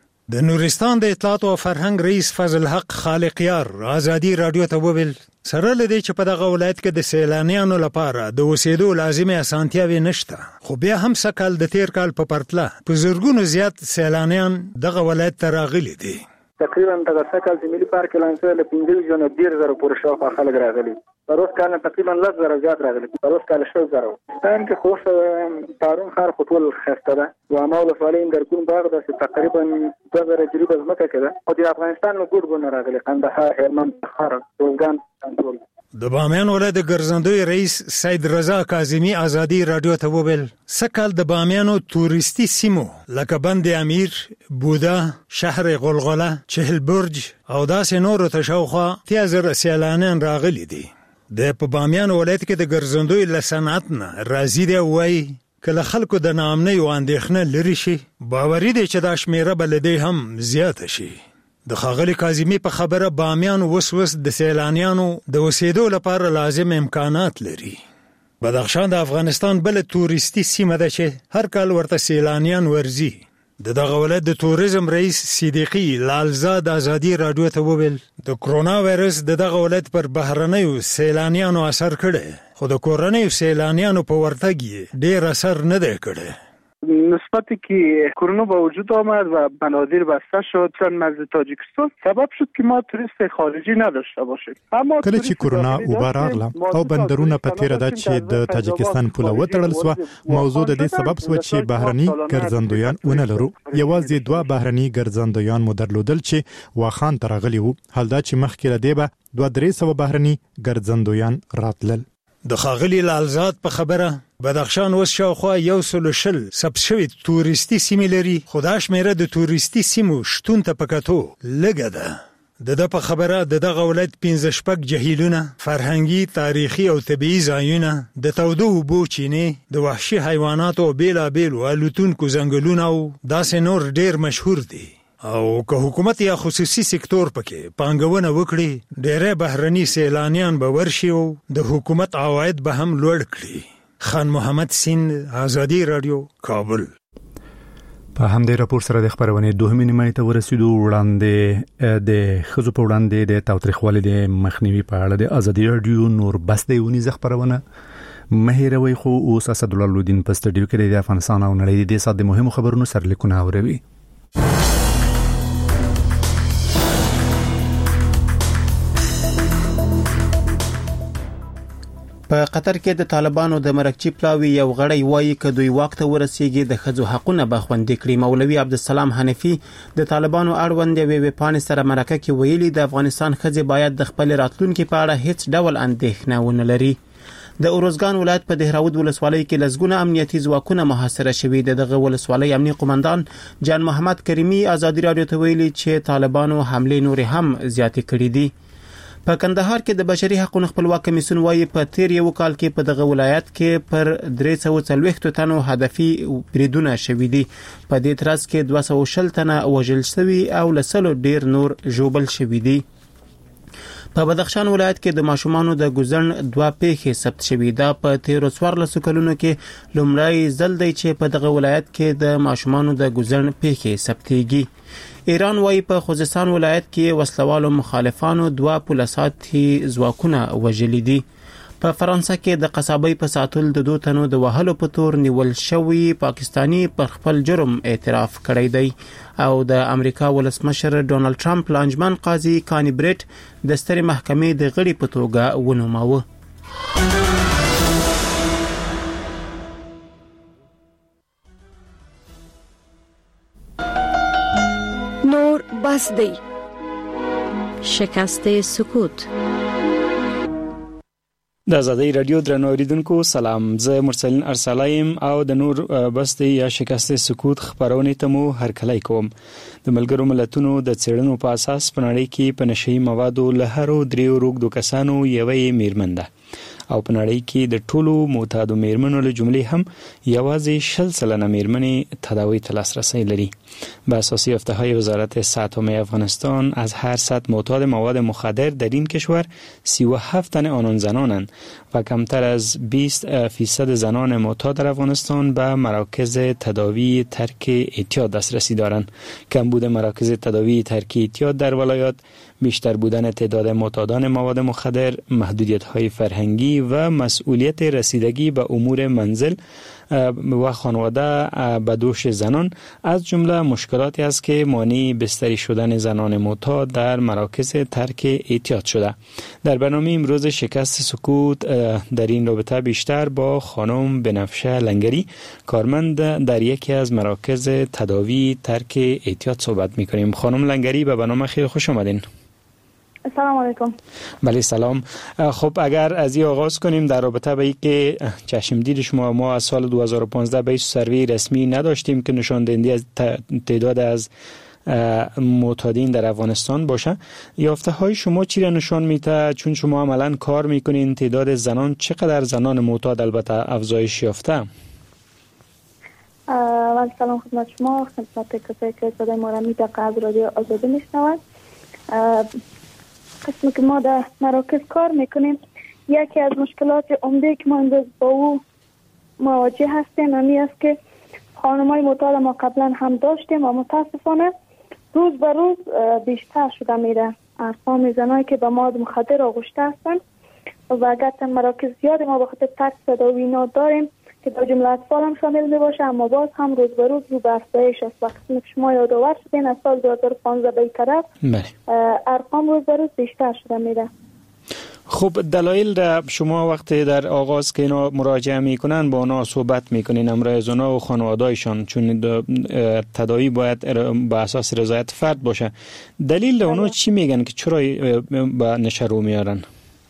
د نورستان د اطلاعات او فرهنګ رئیس فضل حق خالقیار آزادی رادیو ته وویل سره لدی چې په دغه ولایت کې د سیلانیانو لپاره د اوسېدو لازمي اسانتیاوې نشته، خو بیا هم سکل د تیر کال په پرتله په زرګونو زیات سیلانیان دغه ولایت ته راغلي دي. تقریبا دغه سکل د ملي پارک اعلان شوی له پنځه جنو ډیر زره پورې شاوخوا خلک راغلي. پروس کال تقریبا لږ زره زیات راغلي. پروس کال شل زره. ستان کې خو پارون خار خطول خسته ده. و ما ولسوالۍ درکون باغ ده چې تقریبا دوه زره جریبه ځمکه کې ده او د افغانستان له ګوټ ګونه راغلي. قندهار، هلمند، بخار، روزګان، کنټرول. د بامیان ولایت د ګرځندوی رئیس سید رضا کاظمی آزادی رادیو ته وویل سکل د بامیانو تورستي سیمو لکه بند امیر، بودا، شهر غلغله، چهل برج او داسې نورو ته شاوخوا اتیا زره سیلانیان راغلي دي. د په بامیان ولایت کې د ګرځندوی له صنعت نه راضي دی وایي کله خلکو د ناامنۍ او اندېښنه لري شي باوري دی چې دا شمیره به له دې هم زیاته شي. د خاغلی کاظمی په خبره بامیان وس وس د سیلانیانو د اوسېدو لپاره لازم امکانات لري. بدخشان د افغانستان بل تورستي سیمه ده چې هر کال ورته سیلانیان ورځي. د دغه ولایت د تورزم رئیس صدیقی لالزاد آزادی رادیو ته وویل د کرونا وایرس د دغه ولایت پر بهرنیو سیلانیانو اثر کړی، خو د کورنیو سیلانیانو په ورتګ یې ډېر اثر نه دی کړی. نسبتی که کرونا با وجود آمد و بنادر بسته شد چون از تاجیکستان سبب شد که ما توریست خارجی نداشته باشیم. اما کله چې کرونا وبا راغله او بندرونه په تیره ده چې د تاجیکستان پوله وتړل سو، موضوع د دې سبب سو چې بهرني ګرځندویان ونه لرو. یوازې دوه بهرني ګرځندویان مو درلودل چې واخان ته راغلي وو. حال دا چې مخکې له دې به دوه درې سوه بهرني ګرځندویان راتلل. د خاغلی لالزاد په خبره بدخشان اوس شاوخوا یو سل شل ثبت شوی توريستي سیمې لري، خو دا شمیره د توريستي سیمو شتون ته پکاتو لګه ده. د د په خبره د دغه ولایت پنځه شپږ جهیلونه، فرهنګي، تاریخي او طبيعي ځایونه، د تودو اوبو چینې، د وحشي حیواناتو او بیلابیلو الوتونکو ځنګلونه او داسې نور ډیر مشهور دي. او که حکومت یا خصوصي سکتور پکې پانګونه وکړي، ډېر بهرني سیلانیان به ورشي او د حکومت عواید به هم لوړ کړي. خان محمد سین، آزادی رادیو، کابل. په همدې راپور سره د خبرونې دوهمې نیمه ته ورسېدو. وړاندې د خزو په وړاندې د تاوتریخوالي د مخنیوي په اړه د آزادی رادیو نور بس د ونی ز خبرونه مهیروي. خو اوس اسدالله لودین په سټډیو کې د افغانستان او نړۍ د ساده مهمو خبرونو سرلیکونه اوروي. په قطر کې د طالبانو د مرکچی پلاوی یو غړی وایي چې دوی وخت ورسیږي د خځو حقونه به خوندي کړي. مولوي عبدالسلام حنفي د طالبانو اړوند وی پاڼې سره مرکه کې ویلي د افغانستان خځې باید د خپل راتلونکو په اړه هیڅ ډول اندېښنه ونه لري. د اورزګان ولایت په دهراود ولسوالۍ کې لزګونه امنیتي ځواکونه محاصره شوي. دغه ولسوالۍ امنیتي قومندان جان محمد کریمی آزادی رادیو ته ویلي چې طالبانو حمله نور هم زیاتې کړې دي. په کندهار کې د بشري حقوقو خپلواک کمیسیون وایي په تیر یو کال کې په دغه ولایت کې پر درې سوه څلوېښت تنو هدفي بریدونه شوي دي. په دې ترڅ کې دوه سوه شل تنه وژل شوي او لسلو ډیر نور ژوبل شوي دي. په بدخشان ولایت کې د ماشومانو د ګزن دوه پیښې ثبت شوې ده. په تیر څوارلسو کلونو کې لومړی ځل دی چې په دغه ولایت کې د ماشومانو د ګزن پیښې ثبتېږي. ایران وايي په خوزستان ولایت کې وسلوالو مخالفانو دوه پولیساتي ځواکونه وژلي دي. په فرانسه کې د قصابۍ په ساتل د دوه تنو د وهلو په تور نیول شوی پاکستانی پر خپل جرم اعتراف کړی دی او د امریکا ولسمشر ډونالد ټرمپ لانجمن قاضي کانی بریټ د سترې محکمې د غړي په توګه ونوماوه. نور بس دی. شکست سکوت. د آزادی رادیو درنو اوریدونکو سلام، زه مرسلین ارسلایم او د نور بس دی یا شکست سکوت خبرونه ته مو هرکلی کوم. د ملګرو ملتونو د څېړنو په اساس په نړۍ کې په نشئی موادو له هرو دریو روغدو کسانو یوې میرمن ده او په نړۍ کې د ټولو معتادو میرمنو له جملې هم یوازې شل سلنه میرمنې تداوی ته لاسرسی لري. به اساس یافته‌های وزارت صحت عامه افغانستان از هر صد معتاد مواد مخدر در این کشور سی و هفت تن آنان زنانند و کمتر از بیست فیصد زنان معتاد در افغانستان به مراکز تداوی ترک اعتیاد دسترسی دارند. کمبود مراکز تداوی ترک اعتیاد در ولایات، بیشتر بودن تعداد معتادان مواد مخدر، محدودیت‌های فرهنگی و مسئولیت رسیدگی به امور منزل و خانواده به دوش زنان از جمله مشکلاتی است که مانع بستری شدن زنان معتاد در مراکز ترک اعتیاد شده. در برنامه امروز شکست سکوت در این رابطه بیشتر با خانم بنفشه لنگری کارمند در یکی از مراکز تداوی ترک اعتیاد صحبت می‌کنیم. خانم لنگری به برنامه خیلی خوش آمدین. سلام علیکم. بله سلام. خب اگر از این آغاز کنیم در رابطه با اینکه چشمدید شما ما از سال دو هزار و پانزده به سروی رسمی نداشتیم که نشان دهنده از تعداد از معتادین در افغانستان باشه، یافته های شما چی را نشان میده؟ چون شما عملا کار میکنین، تعداد زنان چقدر زنان معتاد البته افزایش یافته؟ و سلام خدمت شما، خدمت کسایی که صدای ما را میده از رادیو آزادی میشنوند. قسمی که ما در مراکز کار میکنیم، یکی از مشکلات عمده که ما با او مواجه هستیم همی است که خانمای معتاد ما قبلا هم داشتیم و متاسفانه روز به روز بیشتر شده میره ارقام زنایی که به مواد مخدر آغشته هستند و اگر مراکز زیادی ما به خاطر ترک تداوی اینا داریم، که در جمله اطفال هم شامل می باشه، اما باز هم روز به روز رو به افزایش است. وقتی شما یادآور شدین از سال دو هزار و پانزده به این طرف ارقام روز به روز بیشتر شده میره. خب دلایل را شما وقتی در آغاز که اینا مراجعه میکنن با اونا صحبت میکنین امرای از اونا و خانواده‌شان، چون تداوی باید با اساس رضایت فرد باشه. دلیل اونا چی میگن که چرا با نشه رو میارن؟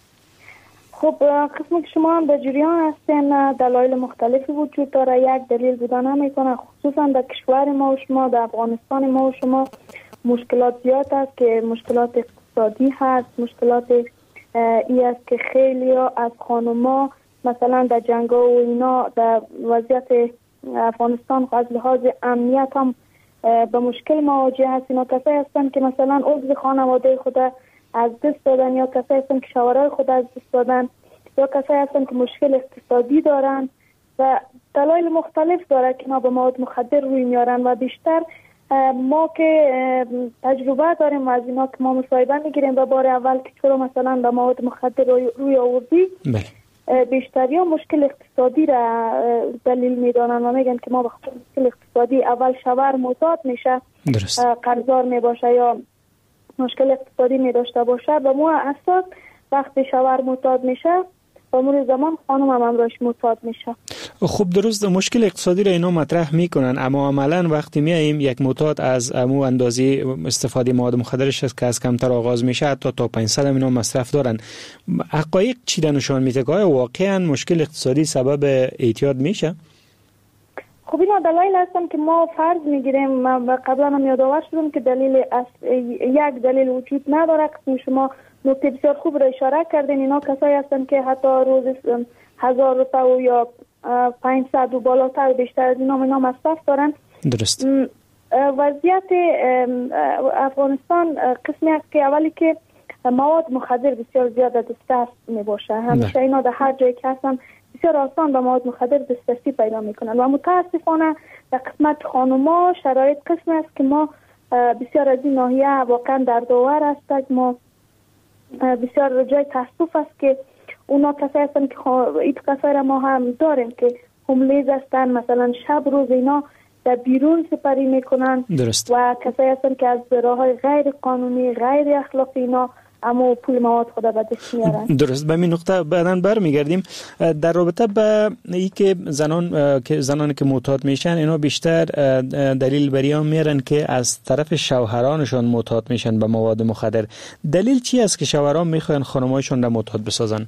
خب قسمی که شما هم در جریان هستین دلایل مختلفی وجود داره. یک دلیل بودن نمیکنه، خصوصا در کشور ما و شما، در افغانستان ما و شما مشکلات زیاد است که مشکلات اقتصادی هست، مشکلات ای است که خیلی از خانوما مثلا در جنگ و اینا در وضعیت افغانستان از لحاظ امنیت هم به مشکل مواجه هست. اینا کسایی هستن که مثلا عضو خانواده خود از دست دادن، یا کسایی هستن که شوهرای خود از دست دادن، یا کسایی هستن که مشکل اقتصادی دارن و دلایل مختلف داره که اینا به مواد مخدر روی میارن. و بیشتر ما که تجربه داریم از اینا که ما مصاحبه میگیریم به بار اول که چرا مثلا به مواد مخدر روی آوردی، بیشتری ها مشکل اقتصادی را دلیل میدانن و میگن که ما به خاطر مشکل اقتصادی اول شوهر معتاد میشه، قرضدار میباشه یا مشکل اقتصادی میداشته باشه، به مو اساس وقتی شوهر معتاد میشه با مرور زمان خانم هم امراش معتاد میشه. خب درست مشکل اقتصادی را اینا مطرح میکنن، اما عملا وقتی میایم یک معتاد از امو اندازه استفاده مواد مخدرش است که از کمتر آغاز میشه حتی تا پانصد هم اینا مصرف دارن. حقایق چی را نشان میده که واقعا مشکل اقتصادی سبب اعتیاد میشه؟ خب اینا دلایل هستن که ما فرض میگیریم. من قبلا هم یادآور شدم که دلیل یک دلیل وجود نداره. که شما نکته بسیار خوب را اشاره کردین. اینا کسایی هستن که حتی روز هزار روپه یا پانصد و بالاتر بیشتر از اینا اینا مصرف دارن. درست. وضعیت افغانستان قسمی است که اولی که مواد مخدر بسیار زیاد دسترس می باشه. همیشه اینا در هر جایی که هستن بسیار آسان به مواد مخدر دسترسی پیدا میکنن و متاسفانه در قسمت خانوما شرایط قسمی است که ما بسیار از این ناحیه واقعا دردآور است. ما بسیار جای تاسف است که اونا کسایی هستن که این کسایی را ما هم داریم که هملیز هستن، مثلا شب روز اینا در بیرون سپری میکنن. درست. و کسایی هستن که از راههای غیر قانونی غیر اخلاقی اینا اما پول مواد خود به دست میارن. درست. به این نقطه بعداً برمیگردیم. در رابطه با این که زنان که زنانی که معتاد میشن اینا بیشتر دلیل بریان میارن که از طرف شوهرانشون معتاد میشن به مواد مخدر. دلیل چی است که شوهران میخوان خانمایشون را معتاد بسازن؟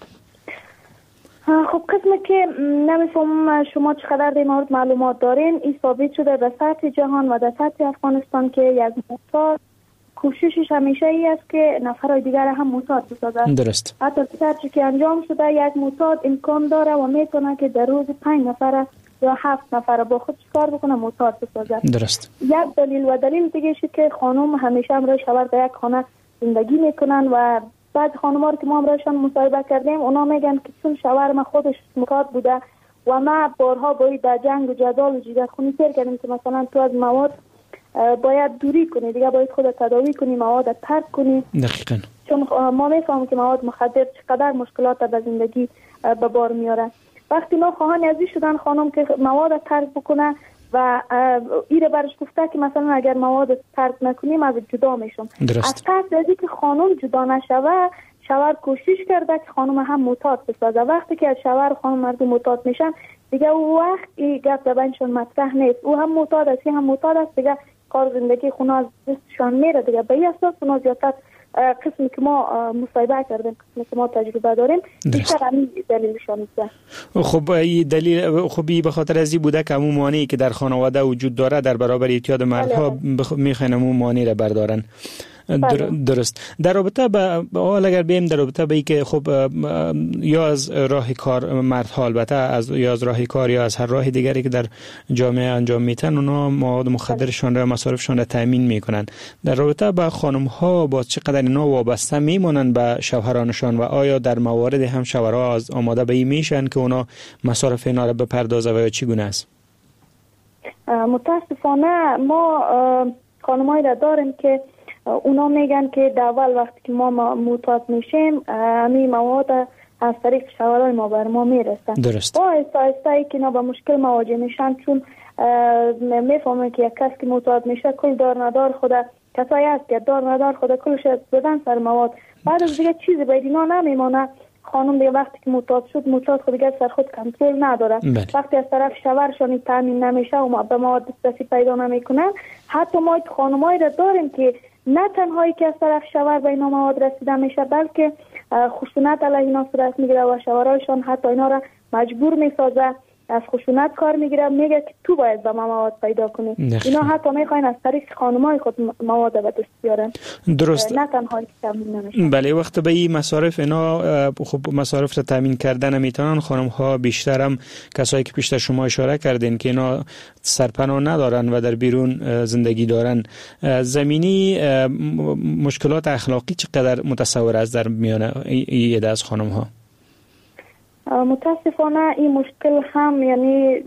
خب قسمی که نمیفهم شما چقدر در مورد معلومات دارین. این ثابت شده در سطح جهان و در سطح افغانستان که یک معتاد کوششش همیشه ای است که نفرای دیگر هم معتاد بسازد. درست. حتی سرچی که انجام شده یک معتاد امکان داره و میتونه که در روز پنج نفر یا هفت نفر با خود کار بکنه معتاد بسازد. درست. یک دلیل و دلیل دیگه شد که خانم همیشه همراه شوهر در یک خانه زندگی میکنن و بعد خانم‌ها رو که ما همراهشان مصاحبه کردیم اونا میگن که چون شوهر ما خودش معتاد بوده و ما بارها باید در جنگ و جدال و جیگرخونی سر کردیم که مثلا تو از مواد باید دوری کنی، دیگه باید خود تداوی کنی، مواد ترک کنی. دقیقاً. چون ما میفهمیم که مواد مخدر چقدر مشکلات در زندگی به بار میاره. وقتی ما خواهان ازی شدن خانم که مواد ترک بکنه و ایره برش گفته که مثلا اگر مواد ترک نکنیم از جدا میشم. از ترک ازی که خانم جدا نشوه شوهر کوشش کرده که خانم هم معتاد بسازه. وقتی که از شوهر خانم مردم معتاد میشن دیگه او وقت این گپ در بینشون مطرح نیست. او هم معتاد است، هم معتاد است، دیگه کار زندگی خونه از دستشان میره. دیگه به این اساس اونا زیادتر قسمی که ما مصاحبه کردیم، قسمی که ما تجربه داریم، بیشتر همین دلیلشان است. خب این دلیل خوبی به خاطر از این بوده که همون مانعی که در خانواده وجود داره در برابر اعتیاد مردها بخ... میخواین همون مانع را بردارن. در... درست. در رابطه با حال اگر بیم در رابطه با این که خب یا از راه کار مردها البته از یا از راه کار یا از هر راه دیگری که در جامعه انجام میتن اونا مواد مخدرشان را مصارفشان را تامین میکنن. در رابطه با خانم ها با چقدر اینا وابسته میمونن به شوهرانشان و آیا در موارد هم شوهرها از آماده به این میشن که اونا مصارف اینا را بپردازه و یا چگونه است؟ متاسفانه ما خانمایی را داریم که اونا میگن که در اول وقتی که ما معتاد میشیم همین مواد از طریق شورای ما بر ما میرسن. درست. با آهسته آهسته ای که اینا با مشکل مواجه میشن، چون میفهمن که یک کس که معتاد میشه کل دار ندار خود کسایی هست که دار ندار خود کلش بدن سر مواد، بعد از دیگه چیزی باید اینا نمیمونه. خانم دیگه وقتی که معتاد شد، معتاد خود دیگه سر خود کنترل نداره. بله. وقتی از طرف شوهرشان تامین نمیشه و به مواد دسترسی پیدا نمیکنن، حتی ما خانمایی را داریم که نه تنهایی که از طرف شوهر به اینا مواد رسیده میشه، بلکه خشونت علیه اینا صورت میگیره و شوهرایشان حتی اینا را مجبور میسازه، از خشونت کار میگیره، میگه که تو باید به ما مواد پیدا کنی. نخیر. اینا حتی میخواین از طریق خانمای خود مواد به دست بیارن. درست. نه تنهایی که تامین نمیشه. بله، وقت به این مصارف اینا خب مصارف را تامین کردن نمیتونن. خانم ها بیشتر هم کسایی که پیشتر شما اشاره کردین که اینا سرپناه ندارن و در بیرون زندگی دارن، زمینی مشکلات اخلاقی چقدر متصور است در میان این عده از خانم ها؟ متاسفانه این مشکل هم یعنی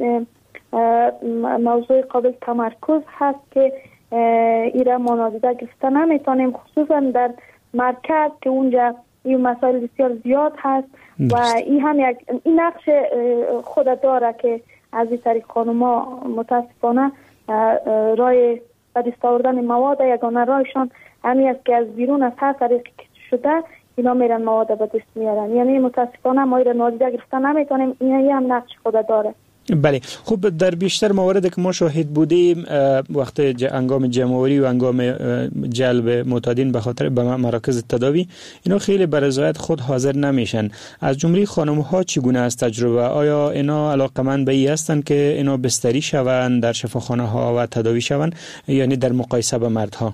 موضوع قابل تمرکز هست که ایره ما نادیده گرفته نمیتونیم، خصوصا در مرکز که اونجا این مسائل بسیار زیاد هست و این هم یک این نقش خود داره که از این طریق خانوما متاسفانه رای به دست آوردن مواد یگانه رایشان همین است که از بیرون از هر طریقی که شده اینا میرن مواد به دست میارن. یعنی متاسفانه ما ایره نادیده گرفته نمیتونیم، این هم نقش خود داره. بله، خب در بیشتر موارد که ما شاهد بودیم وقت انگام جمعوری و انگام جلب معتادین به خاطر به مراکز تداوی، اینا خیلی به رضایت خود حاضر نمیشن. از جمله خانم ها چگونه است تجربه؟ آیا اینا علاقمند به این هستند که اینا بستری شوند در شفاخانه ها و تداوی شوند، یعنی در مقایسه با مردها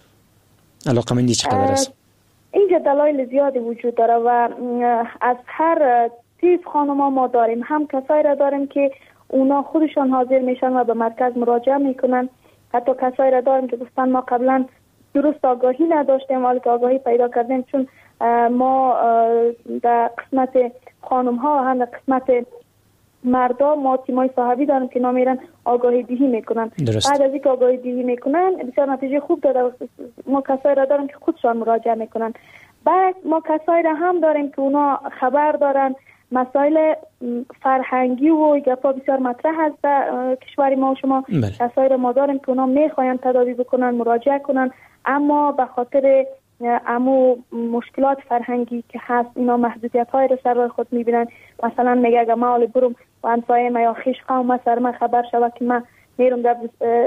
علاقمندی چقدر است؟ اینجا دلایل زیادی وجود داره و از هر تیپ خانوما ما داریم. هم کسایی را داریم که اونا خودشان حاضر میشن و به مرکز مراجعه میکنن، حتی کسایی را داریم که گفتن ما قبلا درست آگاهی نداشتیم ولی که آگاهی پیدا کردیم، چون ما در قسمت خانم ها هم در قسمت مردا ما تیمای صحابی داریم که نامیرن آگاهی دهی میکنن. درست. بعد از اینکه آگاهی دهی میکنن بسیار نتیجه خوب داده. ما کسایی را داریم که خودشان مراجعه میکنن. بعد ما کسایی را هم داریم که اونا خبر دارن مسائل فرهنگی و گپا بسیار مطرح هست در کشور ما و شما. کسایی را ما داریم که اونا میخواین تداوی بکنن، مراجعه کنن، اما به خاطر امو مشکلات فرهنگی که هست اینا محدودیت های را سر راه خود میبینن. مثلا میگه اگه ما برم و همسایه ما یا خویش قوم سر من خبر شود که من میرم در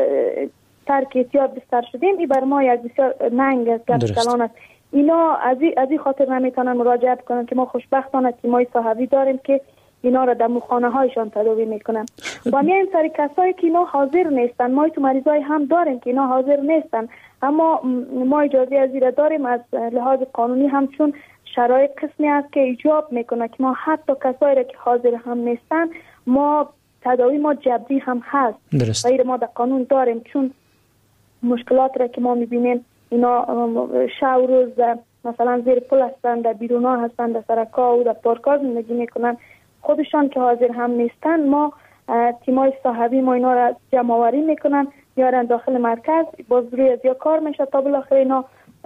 ترک احتیاط بستر شدیم، این بر ما یک بسیار ننگ است، گپ کلان است. اینا از این خاطر نمیتونن مراجعه کنن که ما خوشبختانه تیمای صحابی داریم که اینا را در مخانه هایشان تداوی میکنن. و میایم سر کسایی که اینا حاضر نیستن. ما تو مریضای هم داریم که اینا حاضر نیستن، اما ما اجازه از این داریم از لحاظ قانونی هم، چون شرایط قسمی است که ایجاب میکنه که ما حتی کسایی را که حاضر هم نیستن ما تداوی ما جبری هم هست. درست. و این ما در قانون داریم، چون مشکلات را که ما میبینیم اینا شب و روز مثلا زیر پل هستن، در بیرونا هستن، در سرکا و در پارکا زندگی میکنن، خودشان که حاضر هم نیستن ما تیمای صحابی ما اینا را جمع آوری میکنن، میارن داخل مرکز، باز روی از یا کار میشه تا بالاخره اینا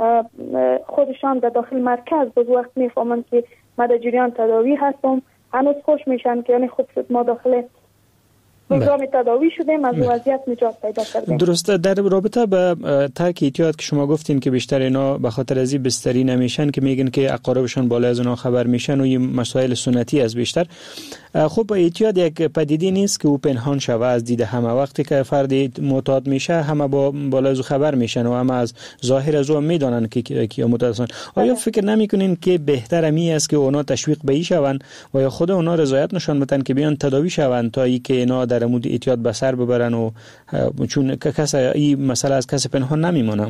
خودشان در داخل مرکز باز وقت میفهمن که ما در جریان تداوی هستم، هنوز خوش میشن که یعنی خوب شد ما داخل پروگرام تداوی شدیم، از وضعیت نجات پیدا کردیم. درسته. در رابطه به ترک احتیاط که شما گفتین که بیشتر اینا به خاطر از این بستری نمیشن که میگن که اقاربشان بالا از اونها خبر میشن و این مسائل سنتی از بیشتر. خب احتیاط یک پدیده نیست که او پنهان شوه از دید همه. وقتی که فردی معتاد میشه همه با بالا از خبر میشن و همه از ظاهر از او میدونن که کیا معتاد هستن. آیا فکر نمیکنین که بهتر می است که اونا تشویق به این شون و یا خود اونا رضایت نشان بدن که بیان تداوی شون تا اینکه اینا در مورد احتیاط به سر ببرن و چون کس این مسئله از کس پنهان نمیمونه؟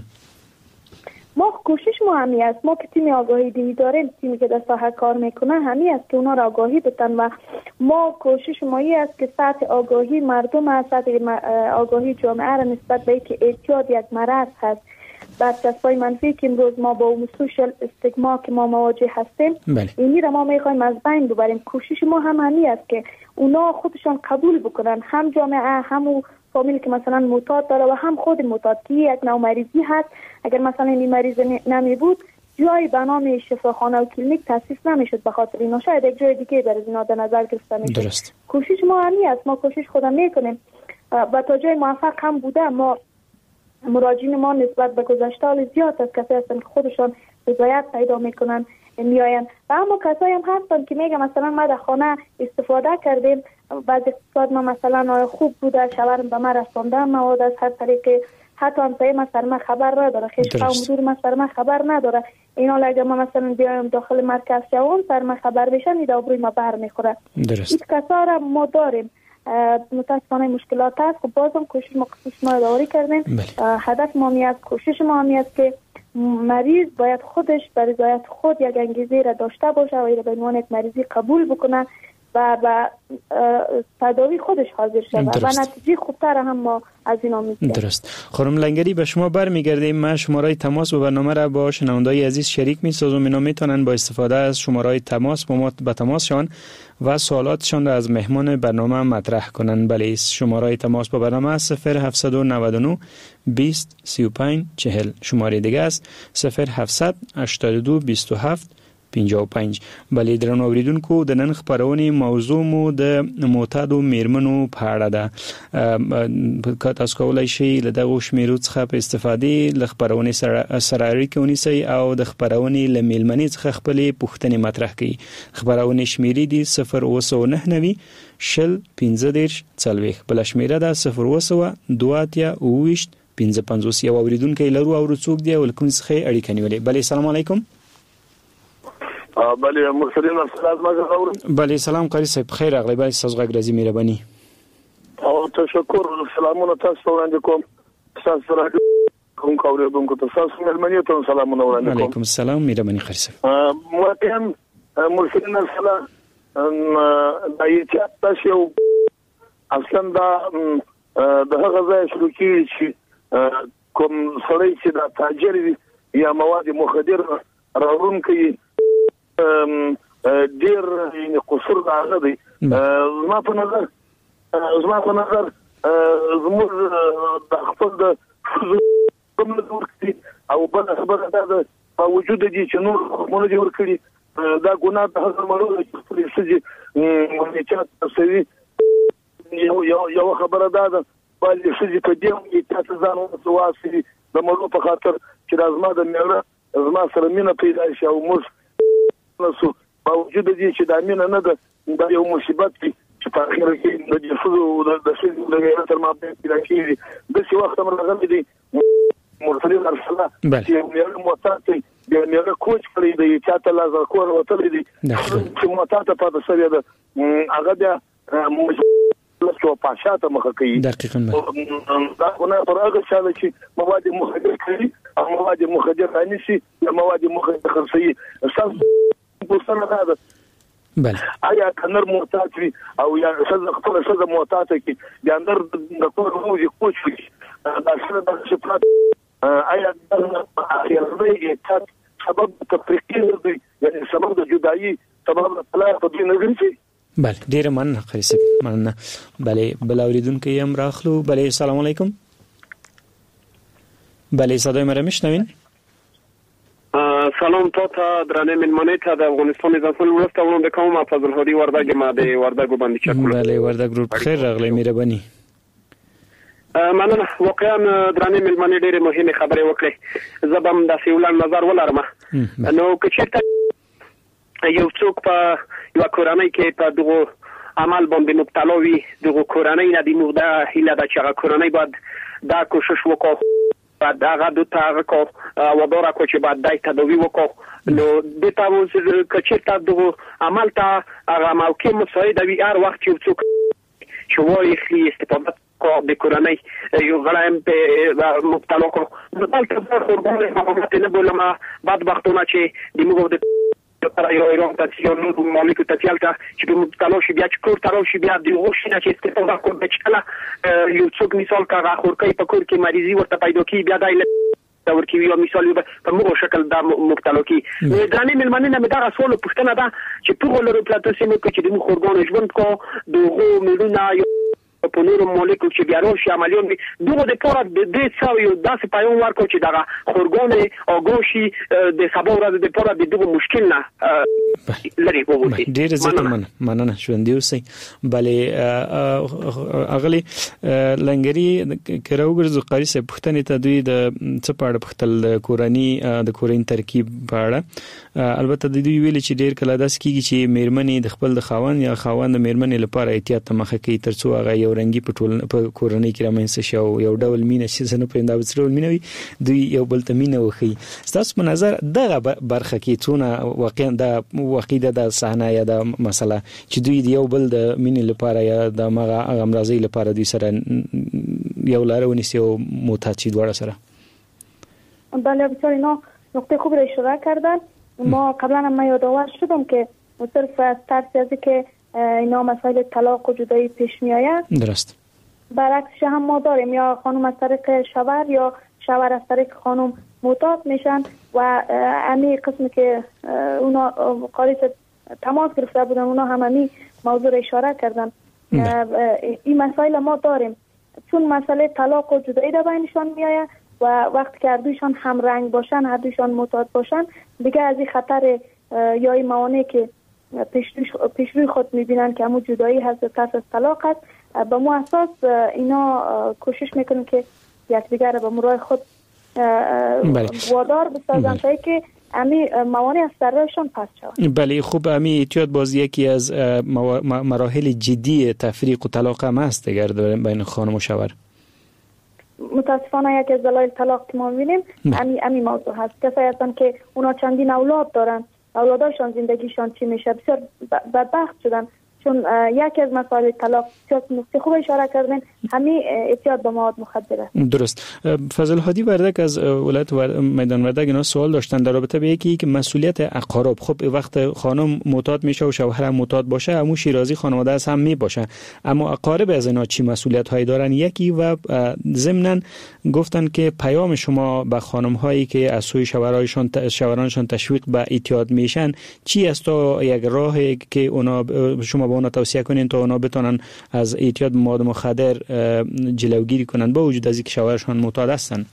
ما کوشش ما همی است، ما که تیم آگاهی دهی داریم، تیمی که در ساحه کار میکنه همی است که اونا را آگاهی بدن و ما کوشش ما ای است که سطح آگاهی مردم، سطح آگاهی جامعه را نسبت به اینکه احتیاط یک مرض هست، برچسبای منفی که امروز ما با اون سوشال استیگما که ما مواجه هستیم اینی را ما میخوایم از بین ببریم. کوشش ما هم همی است که اونا خودشان قبول بکنن، هم جامعه هم و فامیل که مثلا معتاد داره و هم خود معتاد که یک نوع مریضی هست. اگر مثلا این مریض نمی بود جایی به نام شفاخانه و کلینیک تاسیس نمیشد به خاطر اینا. شاید یک جای دیگه برای اینا در نظر گرفته میشه. درست. کوشش ما همی است، ما کوشش خودم میکنیم و تا جای موفق هم بوده. ما مراجعین ما نسبت به گذشته حال زیاد از کسایی هستن که خودشان رضایت پیدا میکنن میاین و اما کسایی هم هستن که میگم مثلا ما در خانه استفاده کردیم، بعد اقتصاد ما مثلا خوب بوده، شوهرم به ما رسانده مواد از هر طریقی، حتی همسایه ما سر ما خبر نداره، خیش قوم دور ما سر ما خبر نداره. اینا لگه ما مثلا بیایم داخل مرکز جوان سر ما خبر بشن ایده آبروی ما بر میخوره. درست. این کسا را ما داریم. متاسفانه مشکلات هست که بازم کوشش ما کوشش ما داری کردیم. هدف ما میاد، کوشش ما میاد که مریض باید خودش به رضایت خود یک انگیزه را داشته باشه و این به عنوان یک مریضی قبول بکنه و به تداوی خودش حاضر شود و نتیجه خوبتر هم ما از اینا میگیریم. درست. خانم لنگری به شما برمیگردیم. ما شماره تماس و برنامه را با شنوندای عزیز شریک می‌سازم. اینا میتونن با استفاده از شماره تماس با ما به تماس شون و سوالاتشان را از مهمان برنامه مطرح کنن. بله، شماره تماس با برنامه صفر هفت نه نه بیست سی و پنج چهل. شماره دیگه است صفر هفت هشتاد و دو بیست و هفت پنجاه و پنج. بلې درنو اوریدونکو د نن خبرونې موضوع مو د معتادو میرمنو په اړه ده. که تاسو کولای شئ له دغه شمیرو څخه په استفادې له خبرونې سره سره اړیکه ونیسئ او د خبرونې له میلمنې څخه خپلې پوښتنې مطرح کړئ. خبرونې شمیرې دي صفر اوه سوه نهه نوي شل پنځه دېرش څلوېښت. بله شمیره ده صفر اوه سوه دوه اتیا اوه ویشت پنځه پنځوس. یو اوریدونکی لرو او څوک دی او له کوم څخه اړیکه نیولې. بله سلام علیکم. بله مرسلین السلام مازغور. بله سلام قاری صاحب خیر راغلی. بله تاسو غږ راځي مهرباني. او تشکر سلامونه تاسو وړاندې کوم. تاسو راځي کوم کوریدونکو ته تاسو ملمنی ته سلامونه وړاندې کوم. علیکم السلام مهرباني قاری صاحب. مو مرسلین السلام دایته تاسو اصلا دا د هغه ځای شروع کیږي چې کوم سړی چې د تاجر یا مواد مخدر راوړونکي ډیر یعنی قصور راغلی دی. زما په نظر زما په نظر زموږ د خپل د کوم ورکړي او بل خبره ده په وجود دي چې نور مونږ جوړ کړی دا ګناه د هغه مړو چې خپل سږي مونږ چې تاسو یو یو یو خبره ده بل سږي په دې کې تاسو ځان وسواسي د مړو په خاطر چې لازمه د میړه زما سره مینه پیدا شي او موږ نو په وجود دي چې د مینه نه ده دا یو مصیبت دی چې په اخر کې د جسدو د د سږي د غیر تر ما پیدا کیږي د څه وخت مرغلي دي مرسلین ارسله چې یو موتاتي د میړه کوچ کړی دی چې تاسو لازم کور وتل دي چې موتاته په تاسو ده هغه د لاسو پاشاته مخ کوي دقیقاً دا خونه پر هغه شاله چې مواد مخدر کوي او مواد مخدر رانیسي یا مواد مخدر خرڅي اساس پوښتنه ده. بله آیا کنر معتاد وي او یا څه خپل څه معتاد کی د اندر د کور موږي کوچ وي دا څه د شپات آیا د اخیرنۍ ته سبب تفریقي دی یعنی سبب د جدایي سبب طلاق په دې نظر شي. بله ډیره مننه قاری صاحب مننه. بله بل اوریدونکو هم راخلو. بله سلام علیکم. بله صدای ما را میشنوین؟ سلام تا تا درانه ملمانه تا د افغانستان ځانګړي ولسته وړاندې کوم فضل هادي وردګ ما د وردګ باندې چکول. بله وردګ ګروپ خیر راغلی مهرباني. مننه. واقعا درانه ملمانه ډېرې مهمه خبرې وکړې. زبم د سیولان نظر ولرم. نو که چېرته یو څوک په یو کورنۍ کې په دغه عمل باندې مبتلا وي دغه کورنۍ نه دی موږ هیله ده چې هغه کورنۍ باید دا کوشش وکړي بعد هغه د تاغه کو وداره کو چې بعد دای تداوی وکړو نو د تاسو چې چیرته دغه عمل ته هغه موقع مساعد وي هر وخت چې څوک چې وایي خلی استفاده کو د کورنۍ یو غلایم په مبتلا کو نو تاسو ته خبره معلومات نه بولم بعد وختونه چې د موږ د para io ero stazione un momento tacialta ci per mutalo ci biac cur taro ci bia di roshina ci ste toda con becala io څوک مثال کا راخور کوي په کور کې مریضي ورته پیدا کی بیا دای دا ورکی یو مثال په موږ شکل دا مبتلا کی درانه ملمنه نه دا رسول پښتنه دا چې په ولر پلاتو سیمه کې چې د خورګون ژوند کو دغه ملونه په نورو مولکول چې بیا نور شي عملیات دغه د پاره د دې څو یو داسې پیغام ورکړو چې دغه خورګون اوګوشي د سبا ورځ د پاره د دغه مشکل نه لري وګورئ. ډیر زیات مننه مننه ژوند دی اوسئ. بلې اغلی لنګری کراوګرز قاری صاحب پښتنې ته دوی د څه پاړه پختل کورانی د کورین ترکیب پاړه البته د دوی ویل چې ډیر کله داس کیږي چې میرمنې د خپل د خاوند یا خاوند د میرمنې لپاره احتیاط مخه کوي ترڅو هغه یو رنگي پټول په کورنۍ کې رامنځته شي او یو ډول مینه چې زنه په انده وڅرول مینوي دوی یو بل ته مینه وخی. تاسو په نظر دغه برخه کې څونه واقعا د واقعي د صحنه یا د مسله چې دوی یو بل د مینې لپاره یا د مغه امراضي لپاره دوی سره یو لار ونیسي او معتاد شي دواړه سره؟ بله بسیار اینا نقطه خوب را اشاره کردن. ما قبلا هم من یادآور شدم که صرف از ترس از که اینا مسائل طلاق و جدایی پیش می آید. درست. برعکسش هم ما داریم یا خانم از طریق شوهر یا شوهر از طریق خانم معتاد میشن و امی قسمی که اونا قاریس تماس گرفته بودن اونا هم امی موضوع را اشاره کردن. این مسائل ما داریم چون مسئله طلاق و جدایی در بینشان می آید و وقتی که هر دویشان هم رنگ باشن هر دویشان معتاد باشن دیگه از این خطر یا این موانعی که پیش روی خود میبینن که همون جدایی هست ترس از طلاق هست به مو اساس اینا کوشش میکنن که یکدیگر را به مرای خود وادار بسازن تا که امی موانع از سرشان پس شود. بله خوب امی اعتیاد باز یکی از مراحل جدی تفریق و طلاق هم هست دیگر بین خانم و شوهر. متاسفانه یکی از دلایل طلاق که ما می‌بینیم امی امی موضوع هست. کسایی هستن که اونا چندین اولاد دارن اولاداشان زندگیشان چی میشه بسیار بدبخت شدن چون یکی از مسائل طلاق نقطه خوب اشاره کردن همین اعتیاد به مواد مخدره. درست. فضل هادی وردک از ولایت میدان وردک اینا سوال داشتن در رابطه به یکی که مسئولیت اقارب. خب وقت خانم معتاد میشه و شوهر هم معتاد باشه عمو شیرازی خانواده از هم میباشه اما اقارب از اینا چی مسئولیت هایی دارن؟ یکی و ضمناً گفتن که پیام شما به خانم هایی که از سوی شوهرایشان شوهرانشان تشویق به اعتیاد میشن چی است تا یک راهی که اونا شما به اونا توصیه کنین تا اونا بتونن از اعتیاد به مواد مخدر جلوگیری کنن با وجود از اینکه شوهرشان معتاد هستن؟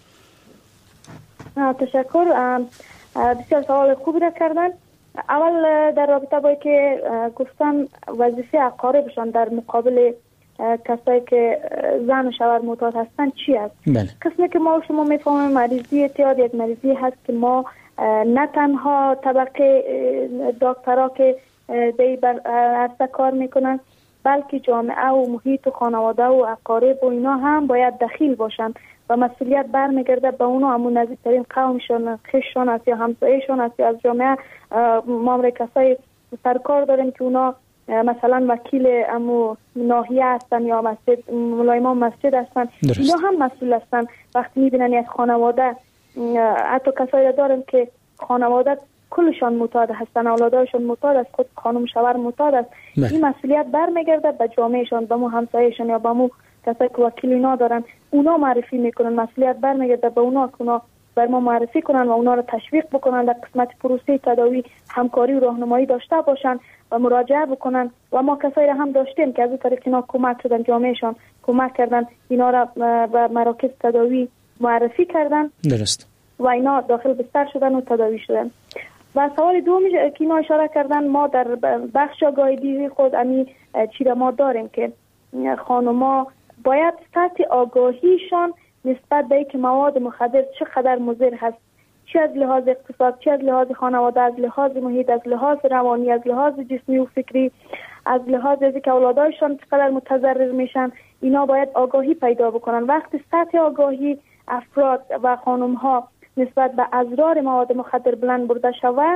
تشکر. بسیار سوال خوبی را کردن. اول در رابطه با که گفتن وظیفه اقاربشان در مقابل کسایی که زن و شوهر معتاد هستن چی است؟ قسمی که ما و شما میفهمیم مریضی اعتیاد یک مریضی هست که ما نه تنها طبقه دکترها که دی بر عرصه کار میکنن بلکه جامعه و محیط و خانواده و اقارب و اینا هم باید دخیل باشن و مسئولیت برمیگرده به اونا همون نزدیکترین قومشان خششان است یا همسایه‌شان است یا از جامعه. ما هم کسای سرکار داریم که اونا مثلا وکیل امو ناحیه هستن یا مسجد ملایمان مسجد هستن اینا هم مسئول هستن. وقتی میبینن یک خانواده حتی کسایی داریم که خانواده کلشان معتاد هستن اولادایشان معتاد است خود خانم شوهر معتاد است این مسئولیت برمیگرده به جامعهشان به مو همسایه‌شان یا به مو کسایی که وکیل اینا دارن اونا معرفی میکنن مسئولیت برمیگرده به اونا که اونا بر ما معرفی کنن و اونا رو تشویق بکنن در قسمت پروسه تداوی همکاری و راهنمایی داشته باشن و مراجعه بکنن و ما کسایی را هم داشتیم که از این طریق اینا کمک شدن جامعهشان کمک کردن اینا را به مراکز تداوی معرفی کردن درست و اینا داخل بستر شدن و تداوی شدن. و سوال دومی که اینا اشاره کردن ما در بخش آگاهی دیگه خود امی چی را ما داریم که خانوما باید سطح آگاهیشان نسبت به اینکه مواد مخدر چقدر مضر هست چه از لحاظ اقتصاد چه از لحاظ خانواده از لحاظ محیط از لحاظ روانی از لحاظ جسمی و فکری از لحاظ از اینکه اولادایشان چقدر متضرر میشن اینا باید آگاهی پیدا بکنن. وقتی سطح آگاهی افراد و خانم ها نسبت به اضرار مواد مخدر بلند برده شود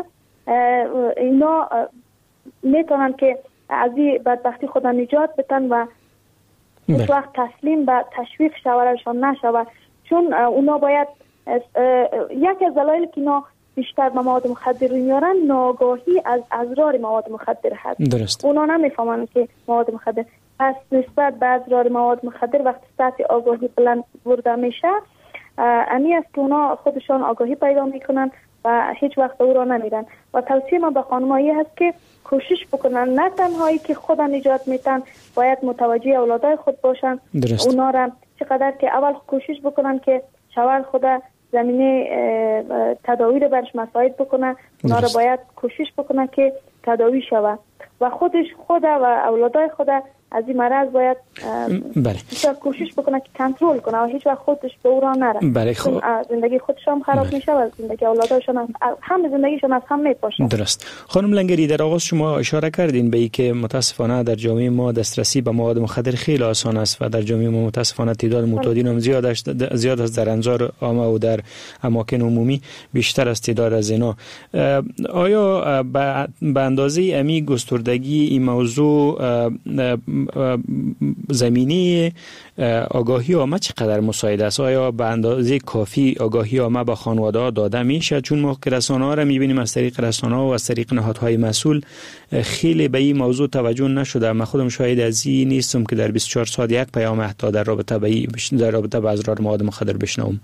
اینا میتونن که از این بدبختی خود نجات بدن و هیچ وقت تسلیم به تشویق شوهرشان نشود چون اونا باید یکی از دلایلی که اینا بیشتر به مواد مخدر رو میارن ناگاهی از اضرار مواد مخدر هست. درست. اونا نمیفهمن که مواد مخدر پس نسبت به اضرار مواد مخدر وقتی سطح آگاهی بلند برده میشه امی است که اونا خودشان آگاهی پیدا میکنن و هیچ وقت او را نمیرن. و توصیه ما به خانمایی هست که کوشش بکنن نه تنهایی که خودن نجات میتن، باید متوجه اولادای خود باشن. درست. اونا را چقدر که اول کوشش بکنن که شوهر خود زمینه تداوی رو برش مساعد بکنه، اونا را باید کوشش بکنه که تداوی شود و خودش خود و اولادای خود از این مرض باید بله کوشش بکنه که کنترل کنه و هیچ وقت خودش به او راه نره. بله خب زندگی خودش هم خراب میشه و زندگی اولادشون هم هم زندگیشون از هم میپاشه. درست. خانم لنگری، در آغاز شما اشاره کردین به اینکه متاسفانه در جامعه ما دسترسی به مواد مخدر خیلی آسان است و در جامعه ما متاسفانه تعداد معتادین هم زیاد است، زیاد است در انظار عامه و در اماکن عمومی بیشتر از تعداد از اینا. آیا به اندازه امی گستردگی این موضوع زمینی آگاهی عامه چقدر مساعد است؟ آیا به اندازه کافی آگاهی عامه به خانواده ها داده میشه؟ چون ما که رسانه ها را میبینیم از طریق رسانه ها و از طریق نهادهای مسئول خیلی به این موضوع توجه نشده. من خودم شاهد از این نیستم که در بیست و چهار ساعت یک پیام حتی در رابطه به در رابطه با اضرار مواد مخدر بشنوم.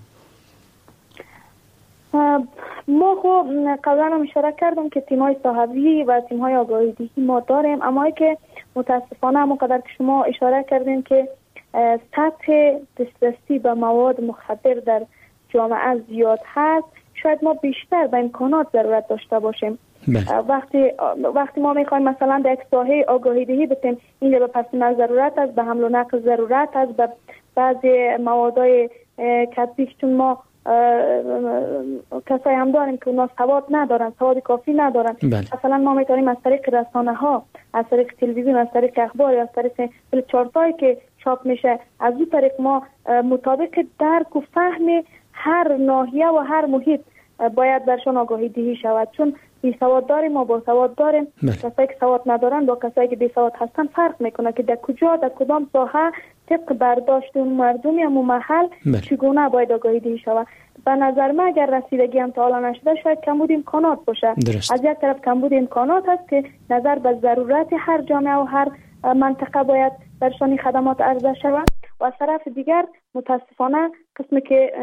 ما خب قبلا هم اشاره کردم که تیم‌های صحوی و تیم‌های آگاهی‌دهی ما داریم، اما که متاسفانه همونقدر که شما اشاره کردین که سطح دسترسی به مواد مخدر در جامعه زیاد هست، شاید ما بیشتر به امکانات ضرورت داشته باشیم. وقتی وقتی ما میخوایم مثلا در یک ساحه آگاهی‌دهی بتیم، این به پس ضرورت است، به حمل و نقل ضرورت است، به بعضی موادهای کثیف چون ما کسایی هم داریم که اونا سواد ندارن، سواد کافی ندارن. بله. مثلا ما میتونیم از طریق رسانه ها، از طریق تلویزیون، از طریق اخبار، از طریق چارتایی که چاپ میشه، از این طریق ما مطابق درک و فهم هر ناحیه و هر محیط باید برشان آگاهی دهی شود. چون بی سواد داریم ما با سواد داریم. بله. کسایی که سواد ندارن با کسایی که بی سواد هستن فرق میکنه که در کجا در کدام ساحه طبق برداشت اون مردمی هم محل بله. چگونه باید آگاهی دهی شود. به نظر من اگر رسیدگی هم تا حالا نشده شاید کمبود امکانات باشه. درست. از یک طرف کمبود امکانات هست که نظر به ضرورت هر جامعه و هر منطقه باید برشانی خدمات عرضه شود و از طرف دیگر متاسفانه قسمی که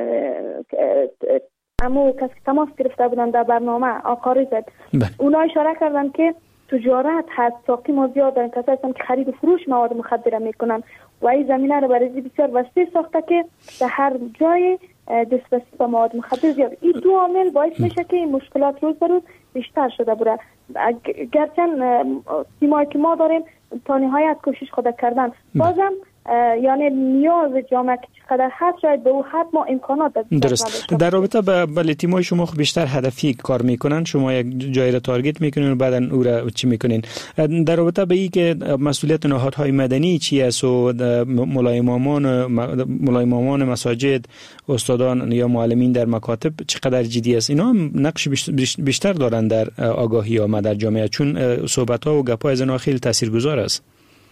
امو کسی که تماس گرفته بودن در برنامه آقاری زد اونا اشاره کردن که تجارت هست، ساقی ما زیاد دارن، کسایی هستن که خرید و فروش مواد مخدر میکنن و این زمینه رو برای بسیار وسیع ساخته که در هر جای دسترسی به مواد مخدر زیاد. این دو عامل باعث میشه که این مشکلات روز به روز بیشتر شده بره. گرچه تیمایی که ما داریم تا نهایت کوشش خود کردن، بازم یعنی نیاز جامعه که چقدر هست شاید به او حد ما امکانات داریم. درست. در رابطه با بله تیمای شما بیشتر هدفی کار میکنن، شما یک جای را تارگت میکنین و بعدن او را چی میکنین؟ در رابطه با این که مسئولیت نهادهای مدنی چی است و ملایمامان ملایمامان مساجد، استادان یا معلمین در مکاتب چقدر جدی است؟ اینا هم نقش بیشتر دارن در آگاهی عامه در جامعه، چون صحبت ها و گپ های از اینا خیلی تاثیرگذار است.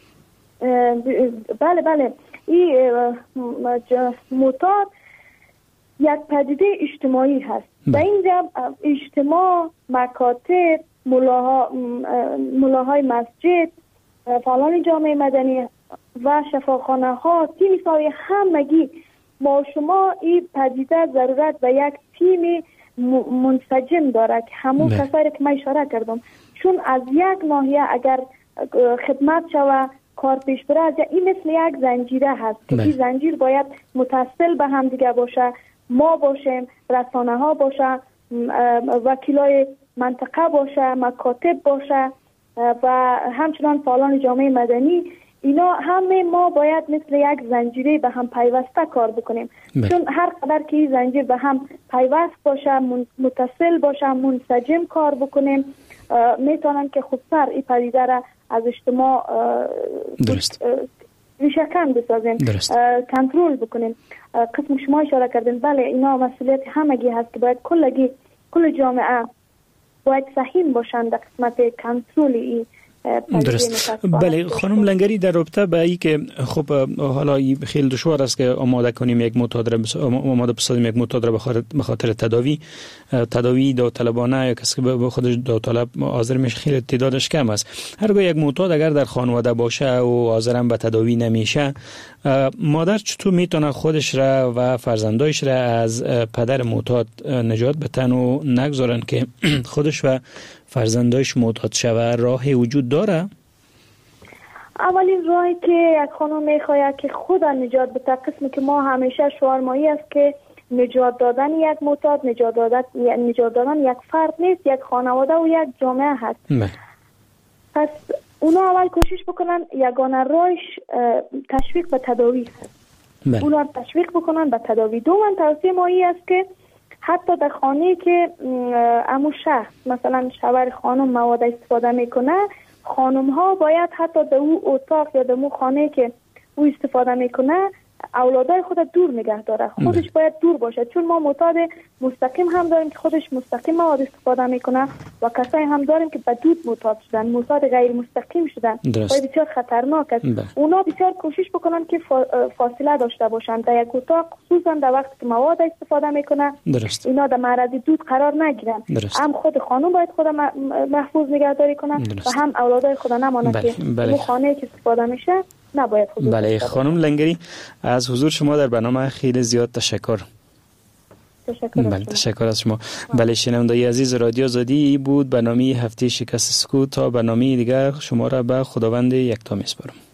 بله بله این معتاد یک پدیده اجتماعی هست. در اینجا اجتماع، مکاتب، ملاها ملاهای مسجد، فعالان جامعه مدنی و شفاخانه ها، تیم سای همگی ما شما این پدیده ضرورت و یک تیم منسجم داره که همون کسایی که من اشاره کردم، چون از یک ناحیه اگر خدمت شود کار پیش بره، این مثل یک زنجیره هست که این زنجیر باید متصل به هم دیگه باشه. ما باشیم، رسانه ها باشه، وکیلای منطقه باشه، مکاتب باشه و همچنان فعالان جامعه مدنی، اینا همه ما باید مثل یک زنجیره به هم پیوسته کار بکنیم. بله. چون هر قدر که این زنجیر به هم پیوست باشه، متصل باشه، منسجم کار بکنیم، میتونن که خودسر این پدیده را از اجتماع درست ریشه‌کن بسازیم، کنترل بکنیم. قسم شما اشاره کردین، بله اینا مسئولیت همگی هست که باید کلگی کل جامعه باید سهیم باشند در قسمت کنترل این. درست. بله خانم لنگری، در رابطه با این که خب حالا خیلی دشوار است که آماده کنیم یک معتاد را آماده بسازیم یک معتاد را به خاطر تداوی تداوی داوطلبانه یا کسی که به خودش داوطلب حاضر میشه خیلی تعدادش کم است. هرگاه یک معتاد اگر در خانواده باشه و حاضر به تداوی نمیشه مادر چطور میتونه خودش را و فرزندایش را از پدر معتاد نجات بدن و نگذارن که خودش و فرزندایش معتاد شوه؟ راهی وجود داره؟ اولین راهی که یک خانم میخواید که خود نجات بده، قسمی که ما همیشه شعارمایی است که نجات دادن یک معتاد، نجات دادن نجات دادن یک فرد نیست، یک خانواده و یک جامعه هست. مه. پس اونا اول کوشش بکنن یگانه راهش تشویق به تداوی است. اونا تشویق بکنن به تداوی. دوم توصیه ما این است که حتی در خانه که امو شخص مثلا شوهر خانم مواد استفاده میکنه، خانم ها باید حتی در او اتاق یا در او خانه که او استفاده میکنه اولادای خود دور نگه داره. خودش باید دور باشه، چون ما معتاد مستقیم هم داریم که خودش مستقیم مواد استفاده میکنه و کسایی هم داریم که به دود معتاد شدن، معتاد غیر مستقیم شدن و بسیار خطرناک است. اونا بسیار کوشش بکنن که فاصله داشته باشن در یک اتاق، خصوصا در وقتی که مواد استفاده میکنه. درست. اینا در معرض دود قرار نگیرن. هم خود خانم باید خود محفوظ نگهداری کنه و هم اولادای خود نمانه که اون خانه که استفاده میشه نباید حضور. بله خانم لنگری از حضور شما در برنامه خیلی زیاد تشکر. تشکر. بله تشکر از شما. بله شنوندگان عزیز رادیو آزادی بود برنامه هفته شکست سکوت. تا برنامه دیگر شما را به خداوند یکتا میسپارم.